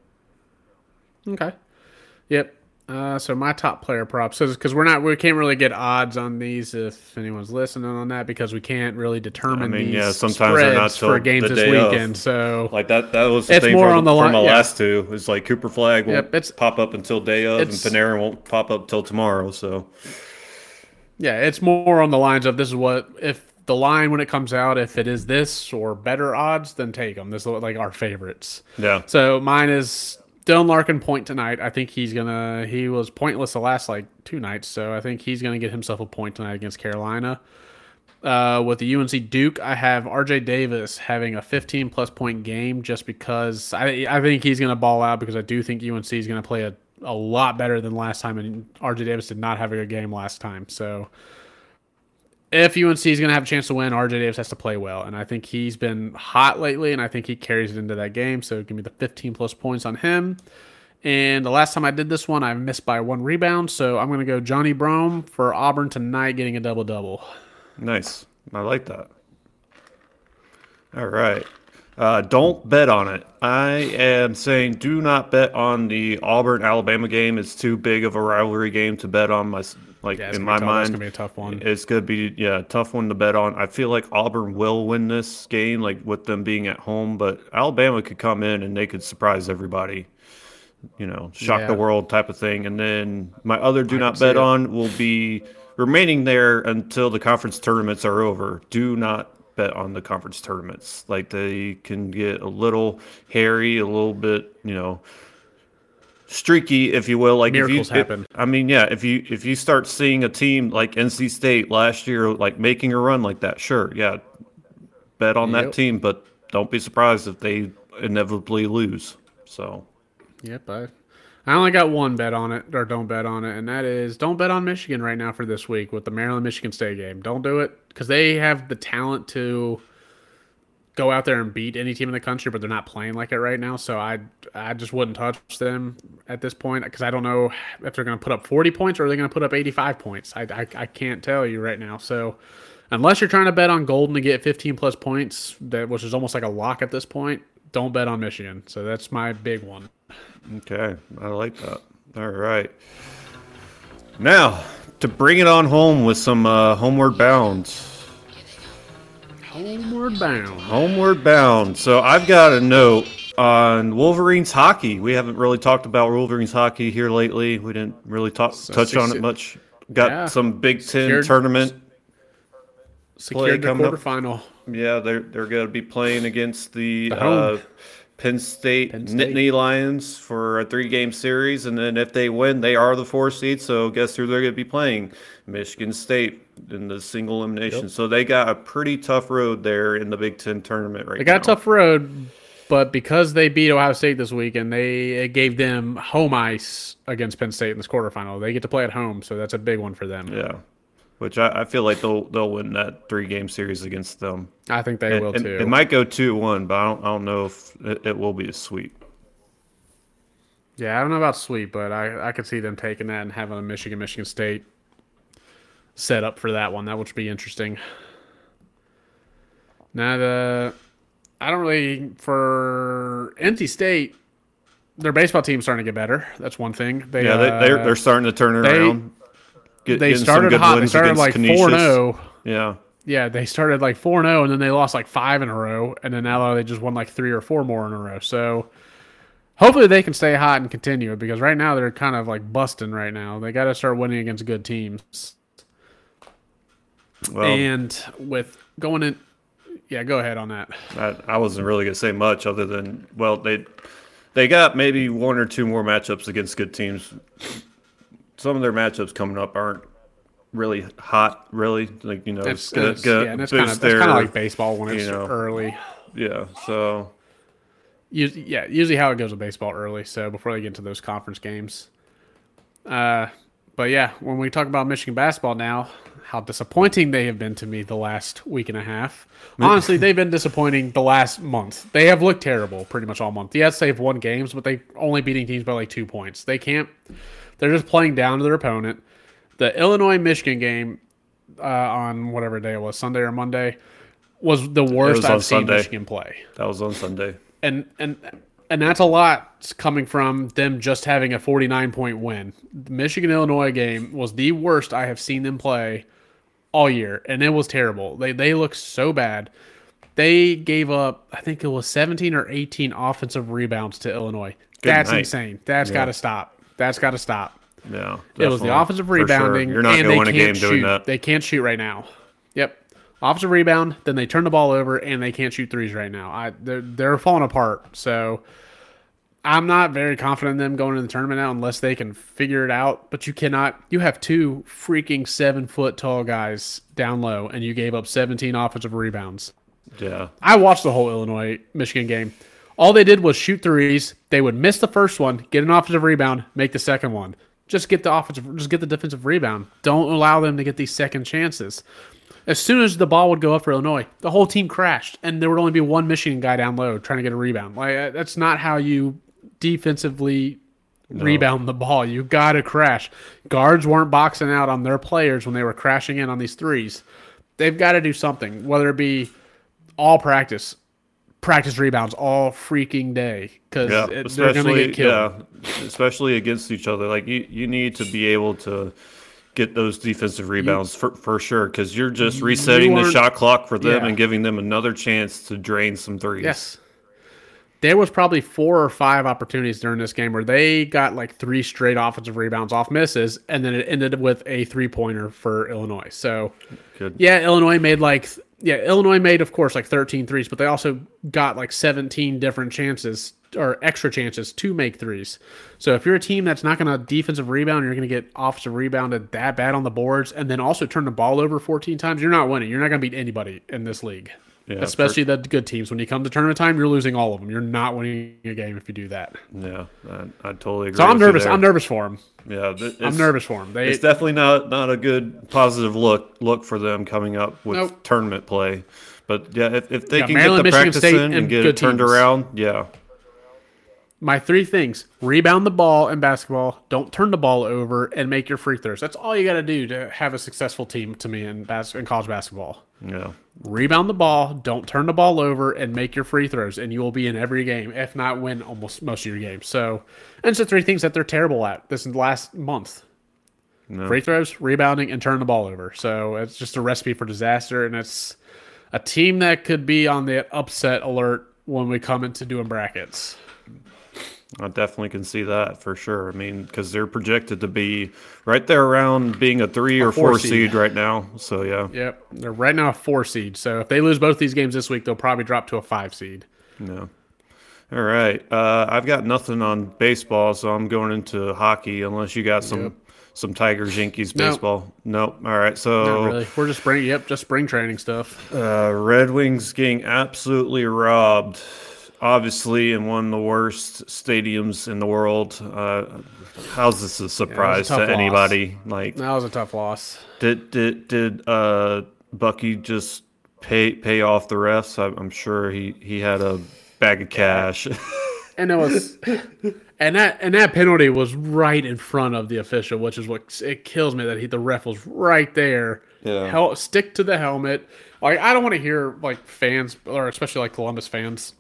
[SPEAKER 2] Okay. Yep. Uh, so my top player props, because we're not, we can't really get odds on these if anyone's listening on that because we can't really determine
[SPEAKER 1] I mean,
[SPEAKER 2] these
[SPEAKER 1] yeah, sometimes they're not
[SPEAKER 2] spreads
[SPEAKER 1] till
[SPEAKER 2] for games
[SPEAKER 1] the
[SPEAKER 2] this
[SPEAKER 1] day of.
[SPEAKER 2] weekend. So
[SPEAKER 1] Like that, that was the
[SPEAKER 2] It's
[SPEAKER 1] thing
[SPEAKER 2] more
[SPEAKER 1] from,
[SPEAKER 2] on the
[SPEAKER 1] from
[SPEAKER 2] line-
[SPEAKER 1] my
[SPEAKER 2] yeah.
[SPEAKER 1] last two. It's like Cooper Flag won't
[SPEAKER 2] Yep, it's-
[SPEAKER 1] pop up until day of, and
[SPEAKER 2] it's-
[SPEAKER 1] Panarin won't pop up till tomorrow. So
[SPEAKER 2] yeah, it's more on the lines of this is what if the line when it comes out, if it is this or better odds, then take them. This is like our favorites.
[SPEAKER 1] yeah,
[SPEAKER 2] So mine is Dylan Larkin point tonight. I think he's gonna. He was pointless the last like two nights, so I think he's gonna get himself a point tonight against Carolina. Uh, with the U N C Duke, I have R J Davis having a fifteen plus point game just because I I think he's gonna ball out because I do think U N C is gonna play a, a lot better than last time, and R J Davis did not have a good game last time. So if U N C is going to have a chance to win, R J Davis has to play well. And I think he's been hot lately, and I think he carries it into that game. So give me the fifteen plus points on him. And the last time I did this one, I missed by one rebound. So I'm going to go Johnny Brome for Auburn tonight getting a double-double.
[SPEAKER 1] nice. I like that. All right. Uh, don't bet on it. I am saying do not bet on the Auburn Alabama game. It's too big of a rivalry game to bet on my Like
[SPEAKER 2] Yeah, it's
[SPEAKER 1] in
[SPEAKER 2] gonna
[SPEAKER 1] my
[SPEAKER 2] be tough. That's
[SPEAKER 1] mind,
[SPEAKER 2] gonna be a tough one.
[SPEAKER 1] it's gonna be yeah, a tough one to bet on. I feel like Auburn will win this game, like with them being at home, but Alabama could come in and they could surprise everybody. You know, shock the
[SPEAKER 2] Yeah,
[SPEAKER 1] world type of thing. And then my other do
[SPEAKER 2] I can
[SPEAKER 1] not
[SPEAKER 2] see
[SPEAKER 1] bet
[SPEAKER 2] it.
[SPEAKER 1] on will be remaining there until the conference tournaments are over. Do not bet on the conference tournaments. Like they can get a little hairy, a little bit, you know, streaky, if you will. Like if you,
[SPEAKER 2] Miracles
[SPEAKER 1] it,
[SPEAKER 2] happen.
[SPEAKER 1] I mean, yeah, if you if you start seeing a team like N C State last year, like making a run like that, sure, yeah, bet on that
[SPEAKER 2] Yep.
[SPEAKER 1] team, but don't be surprised if they inevitably lose. So.
[SPEAKER 2] Yep. I, I only got one bet on it, or don't bet on it, and that is don't bet on Michigan right now for this week with the Maryland Michigan State game. Don't do it because they have the talent to go out there and beat any team in the country, but they're not playing like it right now. So I I just wouldn't touch them at this point because I don't know if they're going to put up forty points or they're going to put up eighty-five points. I, I I can't tell you right now. So unless you're trying to bet on Golden to get fifteen plus points, that which is almost like a lock at this point, don't bet on Michigan. So that's my big one.
[SPEAKER 1] Okay, I like that. All right. Now, to bring it on home with some uh, homeward bound.
[SPEAKER 2] Homeward bound.
[SPEAKER 1] Homeward bound. So I've got a note on Wolverines hockey. We haven't really talked about Wolverines hockey here lately. We didn't really talk
[SPEAKER 2] So
[SPEAKER 1] touch on
[SPEAKER 2] six-
[SPEAKER 1] it much. Got
[SPEAKER 2] yeah.
[SPEAKER 1] some Big Ten
[SPEAKER 2] Secured-
[SPEAKER 1] tournament.
[SPEAKER 2] Secured the
[SPEAKER 1] coming up.
[SPEAKER 2] quarterfinal.
[SPEAKER 1] Yeah, they're they're going to be playing against the,
[SPEAKER 2] The home.
[SPEAKER 1] uh, Penn State,
[SPEAKER 2] Penn State.
[SPEAKER 1] Nittany Lions for a three-game series, and then if they win, they are the four seed. So guess who they're going to be playing? Michigan State in the single elimination.
[SPEAKER 2] Yep.
[SPEAKER 1] So they got a pretty tough road there in the Big Ten tournament right
[SPEAKER 2] They got
[SPEAKER 1] now.
[SPEAKER 2] a tough road, but because they beat Ohio State this weekend, they it gave them home ice against Penn State in this quarterfinal. They get to play at home, so that's a big one for them.
[SPEAKER 1] Yeah, which I, I feel like they'll they'll win that three-game series against them.
[SPEAKER 2] I think they will
[SPEAKER 1] And-
[SPEAKER 2] too.
[SPEAKER 1] and it might go two one, but I don't I don't know if it, it will be a sweep.
[SPEAKER 2] Yeah, I don't know about sweep, but I, I could see them taking that and having a Michigan Michigan State set up for that one. That would be interesting. Now the I don't really for N C State. Their baseball team's starting to get better. That's one thing. They,
[SPEAKER 1] Yeah, they,
[SPEAKER 2] uh,
[SPEAKER 1] they're they're starting to turn it
[SPEAKER 2] they-
[SPEAKER 1] around. Get-
[SPEAKER 2] they
[SPEAKER 1] getting some
[SPEAKER 2] started
[SPEAKER 1] good
[SPEAKER 2] hot. They
[SPEAKER 1] wins
[SPEAKER 2] started
[SPEAKER 1] against
[SPEAKER 2] like
[SPEAKER 1] Canisius.
[SPEAKER 2] four and zero.
[SPEAKER 1] Yeah,
[SPEAKER 2] Yeah, they started like four and zero, and then they lost like five in a row, and then now they just won like three or four more in a row. So hopefully they can stay hot and continue it because right now they're kind of like busting right now. They got to start winning against good teams.
[SPEAKER 1] well,
[SPEAKER 2] And with going in, yeah, go ahead on that.
[SPEAKER 1] I, I wasn't really gonna say much other than well they they got maybe one or two more matchups against good teams. Some of their matchups coming up aren't really hot, really. Like you know,
[SPEAKER 2] It's,
[SPEAKER 1] it's gonna,
[SPEAKER 2] it's-
[SPEAKER 1] gonna
[SPEAKER 2] yeah, and it's kind of
[SPEAKER 1] boost
[SPEAKER 2] it's
[SPEAKER 1] their
[SPEAKER 2] kind of like baseball when it's
[SPEAKER 1] you know.
[SPEAKER 2] early.
[SPEAKER 1] yeah. So
[SPEAKER 2] Us- Yeah, usually how it goes with baseball early. So before they get into those conference games. Uh, but yeah, when we talk about Michigan basketball now, how disappointing they have been to me the last week and a half. Honestly, they've been disappointing the last month. They have looked terrible pretty much all month. Yes, they've won games, but they only beating teams by like two points. They can't. They're just playing down to their opponent. The Illinois Michigan game uh, on whatever day it was, Sunday or Monday, was the worst
[SPEAKER 1] was on
[SPEAKER 2] I've seen
[SPEAKER 1] Sunday.
[SPEAKER 2] Michigan play.
[SPEAKER 1] that was on Sunday.
[SPEAKER 2] And and and that's a lot coming from them just having a forty-nine point win. The Michigan Illinois game was the worst I have seen them play all year, and it was terrible. They they look so bad. They gave up, I think it was seventeen or eighteen offensive rebounds to Illinois.
[SPEAKER 1] Good
[SPEAKER 2] That's
[SPEAKER 1] night.
[SPEAKER 2] insane. That's
[SPEAKER 1] Yeah.
[SPEAKER 2] got to stop. That's got to stop.
[SPEAKER 1] Yeah,
[SPEAKER 2] It was
[SPEAKER 1] definitely,
[SPEAKER 2] the offensive
[SPEAKER 1] for sure.
[SPEAKER 2] rebounding,
[SPEAKER 1] You're not
[SPEAKER 2] and
[SPEAKER 1] going
[SPEAKER 2] they
[SPEAKER 1] to win a game
[SPEAKER 2] can't
[SPEAKER 1] doing
[SPEAKER 2] shoot.
[SPEAKER 1] that.
[SPEAKER 2] They can't shoot right now. Yep, offensive rebound, then they turn the ball over, and they can't shoot threes right now. I they're they're falling apart. So I'm not very confident in them going to the tournament now unless they can figure it out. But you cannot. You have two freaking seven foot tall guys down low, and you gave up seventeen offensive rebounds.
[SPEAKER 1] Yeah,
[SPEAKER 2] I watched the whole Illinois Michigan game. All they did was shoot threes. They would miss the first one, get an offensive rebound, make the second one. Just get the offensive, just get the defensive rebound. Don't allow them to get these second chances. As soon as the ball would go up for Illinois, the whole team crashed, and there would only be one Michigan guy down low trying to get a rebound. Like uh, that's not how you defensively rebound the ball. You got to crash. Guards weren't boxing out on their players when they were crashing in on these threes. They've got to do something, whether it be all practice, practice rebounds all freaking day because
[SPEAKER 1] yeah,
[SPEAKER 2] they're going to
[SPEAKER 1] especially
[SPEAKER 2] get killed.
[SPEAKER 1] yeah, especially against each other. Like you, you need to be able to get those defensive rebounds you, for, for sure, because you're just resetting you the shot clock for them yeah. and giving them another chance to drain some threes.
[SPEAKER 2] Yes. There was probably four or five opportunities during this game where they got like three straight offensive rebounds off misses, and then it ended with a three-pointer for Illinois. So, Good. yeah, Illinois made like yeah, Illinois made of course like thirteen threes, but they also got like seventeen different chances or extra chances to make threes. So if you're a team that's not going to defensive rebound, you're going to get offensive rebounded that bad on the boards, and then also turn the ball over fourteen times, you're not winning. You're not going to beat anybody in this league. Yeah, especially for, the good teams. When you come to tournament time, you're losing all of them. You're not winning a game if you do that.
[SPEAKER 1] Yeah, I, I totally agree.
[SPEAKER 2] So I'm nervous. I'm nervous for them.
[SPEAKER 1] Yeah,
[SPEAKER 2] I'm nervous for them. They,
[SPEAKER 1] it's definitely not not a good positive look look for them coming up with nope. tournament play. But yeah, if, if they yeah, can Maryland, get the Michigan practice State in and get it turned teams. around, yeah.
[SPEAKER 2] My three things: rebound the ball in basketball, don't turn the ball over, and make your free throws. That's all you got to do to have a successful team. To me, in, bas- in college basketball.
[SPEAKER 1] Yeah.
[SPEAKER 2] Rebound the ball, don't turn the ball over, and make your free throws, and you will be in every game, if not win almost most of your games. So, and it's the three things that they're terrible at this last month. No. Free throws, rebounding, and turn the ball over. So it's just a recipe for disaster, and it's a team that could be on the upset alert when we come into doing brackets.
[SPEAKER 1] I definitely can see that for sure. I mean, because they're projected to be right there around being a three or four, four seed. seed right now. So, yeah.
[SPEAKER 2] Yep. They're right now a four seed. So, if they lose both these games this week, they'll probably drop to a five seed.
[SPEAKER 1] No. All right. Uh, I've got nothing on baseball, so I'm going into hockey unless you got some yep. some Tigers Yankees baseball. Nope. nope. All right. So,
[SPEAKER 2] not really. We're just spring. Yep, just spring training stuff.
[SPEAKER 1] Uh, Red Wings getting absolutely robbed. Obviously, in one of the worst stadiums in the world. Uh, how's this a surprise yeah, a to anybody?
[SPEAKER 2] Loss.
[SPEAKER 1] Like
[SPEAKER 2] that was a tough loss.
[SPEAKER 1] Did did did uh, Bucky just pay pay off the refs? I, I'm sure he, he had a bag of cash.
[SPEAKER 2] And it was, and that and that penalty was right in front of the official, which is what it kills me that he the ref was right there.
[SPEAKER 1] Yeah,
[SPEAKER 2] Hel- stick to the helmet. Like I don't want to hear like fans or especially like Columbus fans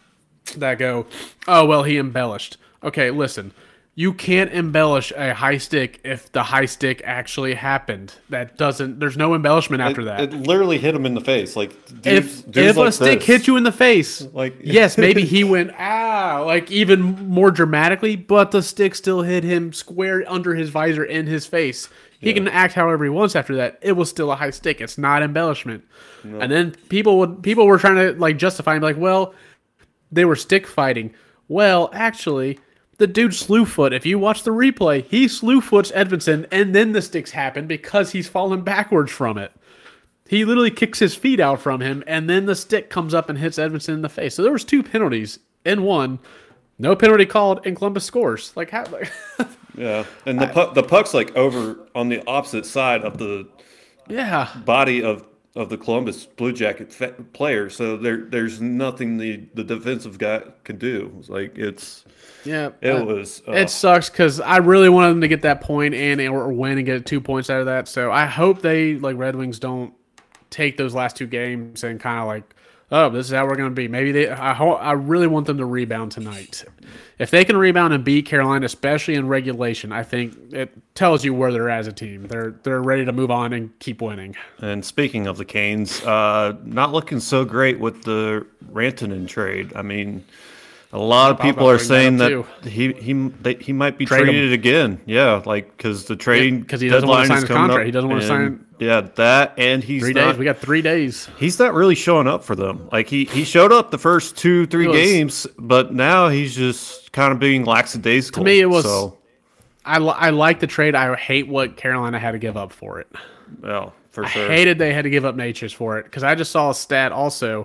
[SPEAKER 2] that go, oh, well, he embellished. Okay, listen. You can't embellish a high stick if the high stick actually happened. That doesn't, there's no embellishment after
[SPEAKER 1] it,
[SPEAKER 2] that.
[SPEAKER 1] It literally hit him in the face. Like dudes,
[SPEAKER 2] If,
[SPEAKER 1] dudes
[SPEAKER 2] if
[SPEAKER 1] like
[SPEAKER 2] a stick
[SPEAKER 1] this.
[SPEAKER 2] hit you in the face,
[SPEAKER 1] like
[SPEAKER 2] yes, maybe he went, ah, like even more dramatically, but the stick still hit him square under his visor in his face. He yeah. can act however he wants after that. It was still a high stick. It's not embellishment. No. And then people would people were trying to like justify him, like, well, they were stick fighting. Well, actually, the dude slew foot. If you watch the replay, he slew foots Edvinsson, and then the sticks happen because he's falling backwards from it. He literally kicks his feet out from him, and then the stick comes up and hits Edvinsson in the face. So there was two penalties in one. No penalty called, and Columbus scores. Like how? Like
[SPEAKER 1] yeah, and the puck, the puck's like over on the opposite side of the
[SPEAKER 2] yeah
[SPEAKER 1] body of. of the Columbus Blue Jacket fa- player, so there there's nothing the, the defensive guy can do. It's like it's
[SPEAKER 2] yeah,
[SPEAKER 1] it
[SPEAKER 2] uh,
[SPEAKER 1] was. Uh,
[SPEAKER 2] it sucks because I really wanted them to get that point and or win and get two points out of that. So I hope they like Red Wings don't take those last two games and kind of like, oh, this is how we're going to be. Maybe they. I hope I really want them to rebound tonight. If they can rebound and beat Carolina, especially in regulation, I think it tells you where they're at as a team. They're they're ready to move on and keep winning.
[SPEAKER 1] And speaking of the Canes, uh, not looking so great with the Rantanen trade. I mean, a lot of people are saying that, that he he they, he might be Trade traded him. again. Yeah, like because the trading
[SPEAKER 2] because yeah, he doesn't want to sign his contract. He doesn't want to sign.
[SPEAKER 1] Yeah, that and he's
[SPEAKER 2] three
[SPEAKER 1] not,
[SPEAKER 2] days. We got three days.
[SPEAKER 1] He's not really showing up for them. Like he, he showed up the first two three was, games, but now he's just kind of being lackadaisical.
[SPEAKER 2] To me, it was.
[SPEAKER 1] So.
[SPEAKER 2] I I like the trade. I hate what Carolina had to give up for it.
[SPEAKER 1] Well, for sure.
[SPEAKER 2] I hated they had to give up Natchez for it because I just saw a stat also.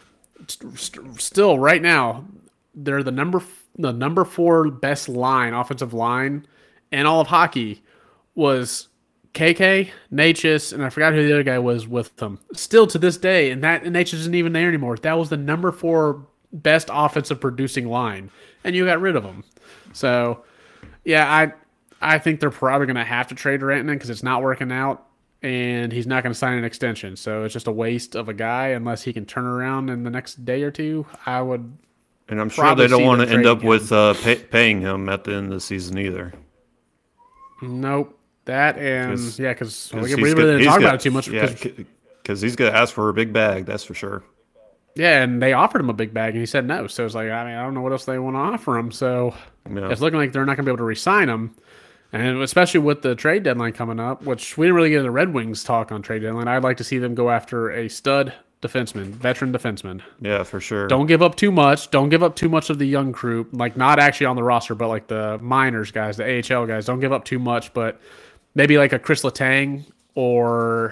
[SPEAKER 2] St- still, right now, they're the number the number four best line offensive line in all of hockey was. K K, Natchez, and I forgot who the other guy was with them. Still to this day, and that and Natchez isn't even there anymore. That was the number four best offensive producing line, and you got rid of him. So, yeah, I I think they're probably going to have to trade Rantanen because it's not working out, and he's not going to sign an extension. So it's just a waste of a guy unless he can turn around in the next day or two. I would,
[SPEAKER 1] and I'm sure they don't want to end up again. with uh, pay, paying him at the end of the season either.
[SPEAKER 2] Nope. That and
[SPEAKER 1] Cause,
[SPEAKER 2] yeah, because we
[SPEAKER 1] cause
[SPEAKER 2] really
[SPEAKER 1] he's
[SPEAKER 2] didn't
[SPEAKER 1] gonna,
[SPEAKER 2] talk
[SPEAKER 1] he's
[SPEAKER 2] about
[SPEAKER 1] gonna,
[SPEAKER 2] it too much.
[SPEAKER 1] yeah,
[SPEAKER 2] Because
[SPEAKER 1] because he's gonna ask for a big bag. That's for sure.
[SPEAKER 2] yeah, and they offered him a big bag, and he said no. So it's like, I mean, I don't know what else they want to offer him. So
[SPEAKER 1] Yeah.
[SPEAKER 2] it's looking like they're not going to be able to re-sign him, and especially with the trade deadline coming up, which we didn't really get into Red Wings talk on trade deadline. I'd like to see them go after a stud defenseman, veteran defenseman.
[SPEAKER 1] Yeah, for sure.
[SPEAKER 2] Don't give up too much. Don't give up too much of the young crew, like not actually on the roster, but like the minors guys, the A H L guys. Don't give up too much, but maybe like a Chris Letang or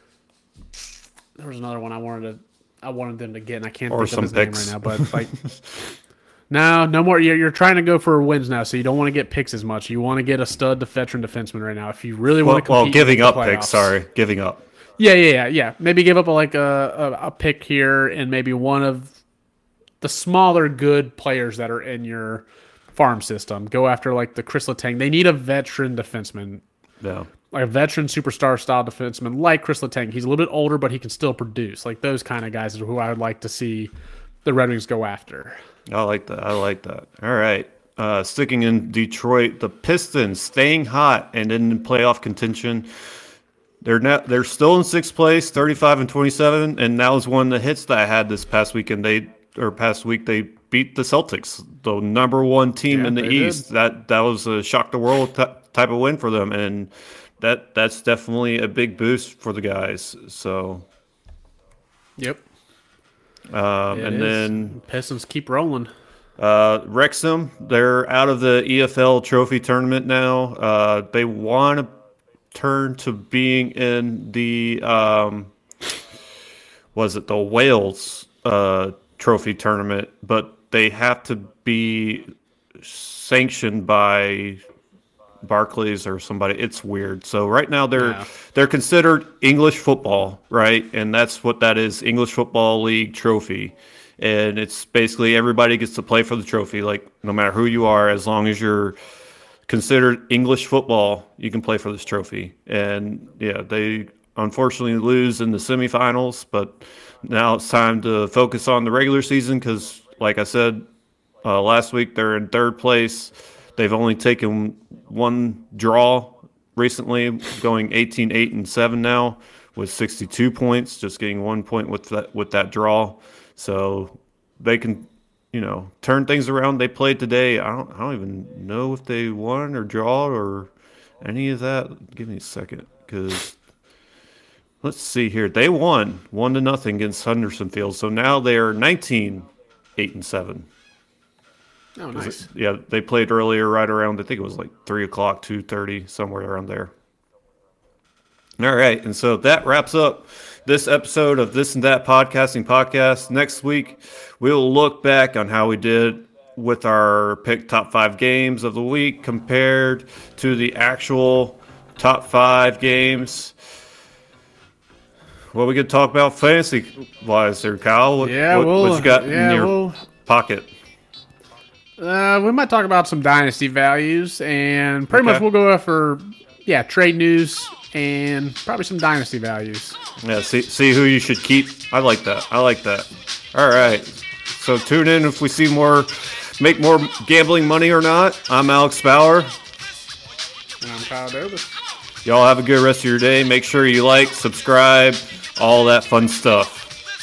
[SPEAKER 2] there was another one I wanted to. I wanted them to get, and I can't
[SPEAKER 1] Or
[SPEAKER 2] think
[SPEAKER 1] some
[SPEAKER 2] of his
[SPEAKER 1] picks.
[SPEAKER 2] name right now. But like, no, no more. You're, you're trying to go for wins now, so you don't want to get picks as much. You want to get a stud veteran defenseman right now. If you really
[SPEAKER 1] well,
[SPEAKER 2] want to
[SPEAKER 1] well,
[SPEAKER 2] compete,
[SPEAKER 1] giving
[SPEAKER 2] in the
[SPEAKER 1] up
[SPEAKER 2] playoffs.
[SPEAKER 1] picks. Sorry, giving up.
[SPEAKER 2] Yeah, yeah, yeah, yeah. Maybe give up a, like a, a a pick here, and maybe one of the smaller good players that are in your farm system. Go after like the Chris Letang. They need a veteran defenseman.
[SPEAKER 1] Yeah.
[SPEAKER 2] Like a veteran superstar style defenseman like Chris Letang. He's a little bit older, but he can still produce. Like those kind of guys are who I would like to see the Red Wings go after.
[SPEAKER 1] I like that. I like that. All right. Uh, sticking in Detroit, the Pistons staying hot and in playoff contention. They're not. They're still in sixth place, thirty-five and twenty-seven, and that was one of the hits that I had this past weekend. They or past week they beat the Celtics, the number one team
[SPEAKER 2] Yeah,
[SPEAKER 1] in the
[SPEAKER 2] they
[SPEAKER 1] East.
[SPEAKER 2] did.
[SPEAKER 1] That that was a shock the world t- type of win for them, and that that's definitely a big boost for the guys. So,
[SPEAKER 2] Yep.
[SPEAKER 1] um,
[SPEAKER 2] It
[SPEAKER 1] and
[SPEAKER 2] is.
[SPEAKER 1] then
[SPEAKER 2] Pistons keep rolling.
[SPEAKER 1] Uh, Wrexham, they're out of the E F L Trophy tournament now. Uh, they want to turn to being in the um, was it the Wales uh, Trophy tournament, but they have to be sanctioned by Barclays or somebody. It's weird. So right now they're
[SPEAKER 2] Yeah.
[SPEAKER 1] they're considered English football, right? And that's what that is, English Football League trophy. And it's basically everybody gets to play for the trophy, like no matter who you are, as long as you're considered English football, you can play for this trophy. And yeah, they unfortunately lose in the semifinals, but now it's time to focus on the regular season because, like I said uh, last week, they're in third place. They've only taken one draw recently, going eighteen eight and seven now with sixty-two points, just getting one point with that with that draw. So they can, you know, turn things around. They played today. I don't I don't even know if they won or draw or any of that. Give me a second, because let's see here. They won one to nothing against Henderson Field. So now they are nineteen eight and seven.
[SPEAKER 2] Oh, nice.
[SPEAKER 1] Yeah, they played earlier, right around, I think it was like three o'clock, two thirty, somewhere around there. All right, and so that wraps up this episode of This and That Podcasting Podcast. Next week, we'll look back on how we did with our pick top five games of the week compared to the actual top five games. What we could talk about fantasy-wise there, Kyle? What,
[SPEAKER 2] Yeah,
[SPEAKER 1] what,
[SPEAKER 2] we'll,
[SPEAKER 1] what you got
[SPEAKER 2] yeah,
[SPEAKER 1] in your
[SPEAKER 2] we'll,
[SPEAKER 1] pocket?
[SPEAKER 2] uh, we might talk about some dynasty values, and pretty
[SPEAKER 1] Okay.
[SPEAKER 2] much we'll go for yeah trade news and probably some dynasty values.
[SPEAKER 1] Yeah, see see who you should keep. I like that. I like that. All right. So tune in if we see more, make more gambling money or not. I'm Alex Bauer.
[SPEAKER 2] And I'm Kyle Dobus.
[SPEAKER 1] Y'all have a good rest of your day. Make sure you like, subscribe, all that fun stuff.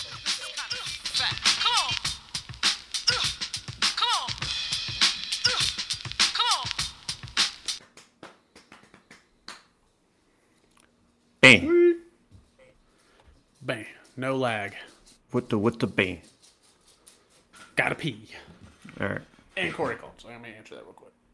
[SPEAKER 1] Bang.
[SPEAKER 2] Bang, no lag.
[SPEAKER 1] With the with the bang.
[SPEAKER 2] Gotta pee.
[SPEAKER 1] All right.
[SPEAKER 2] And Corey called, so let me answer that real quick.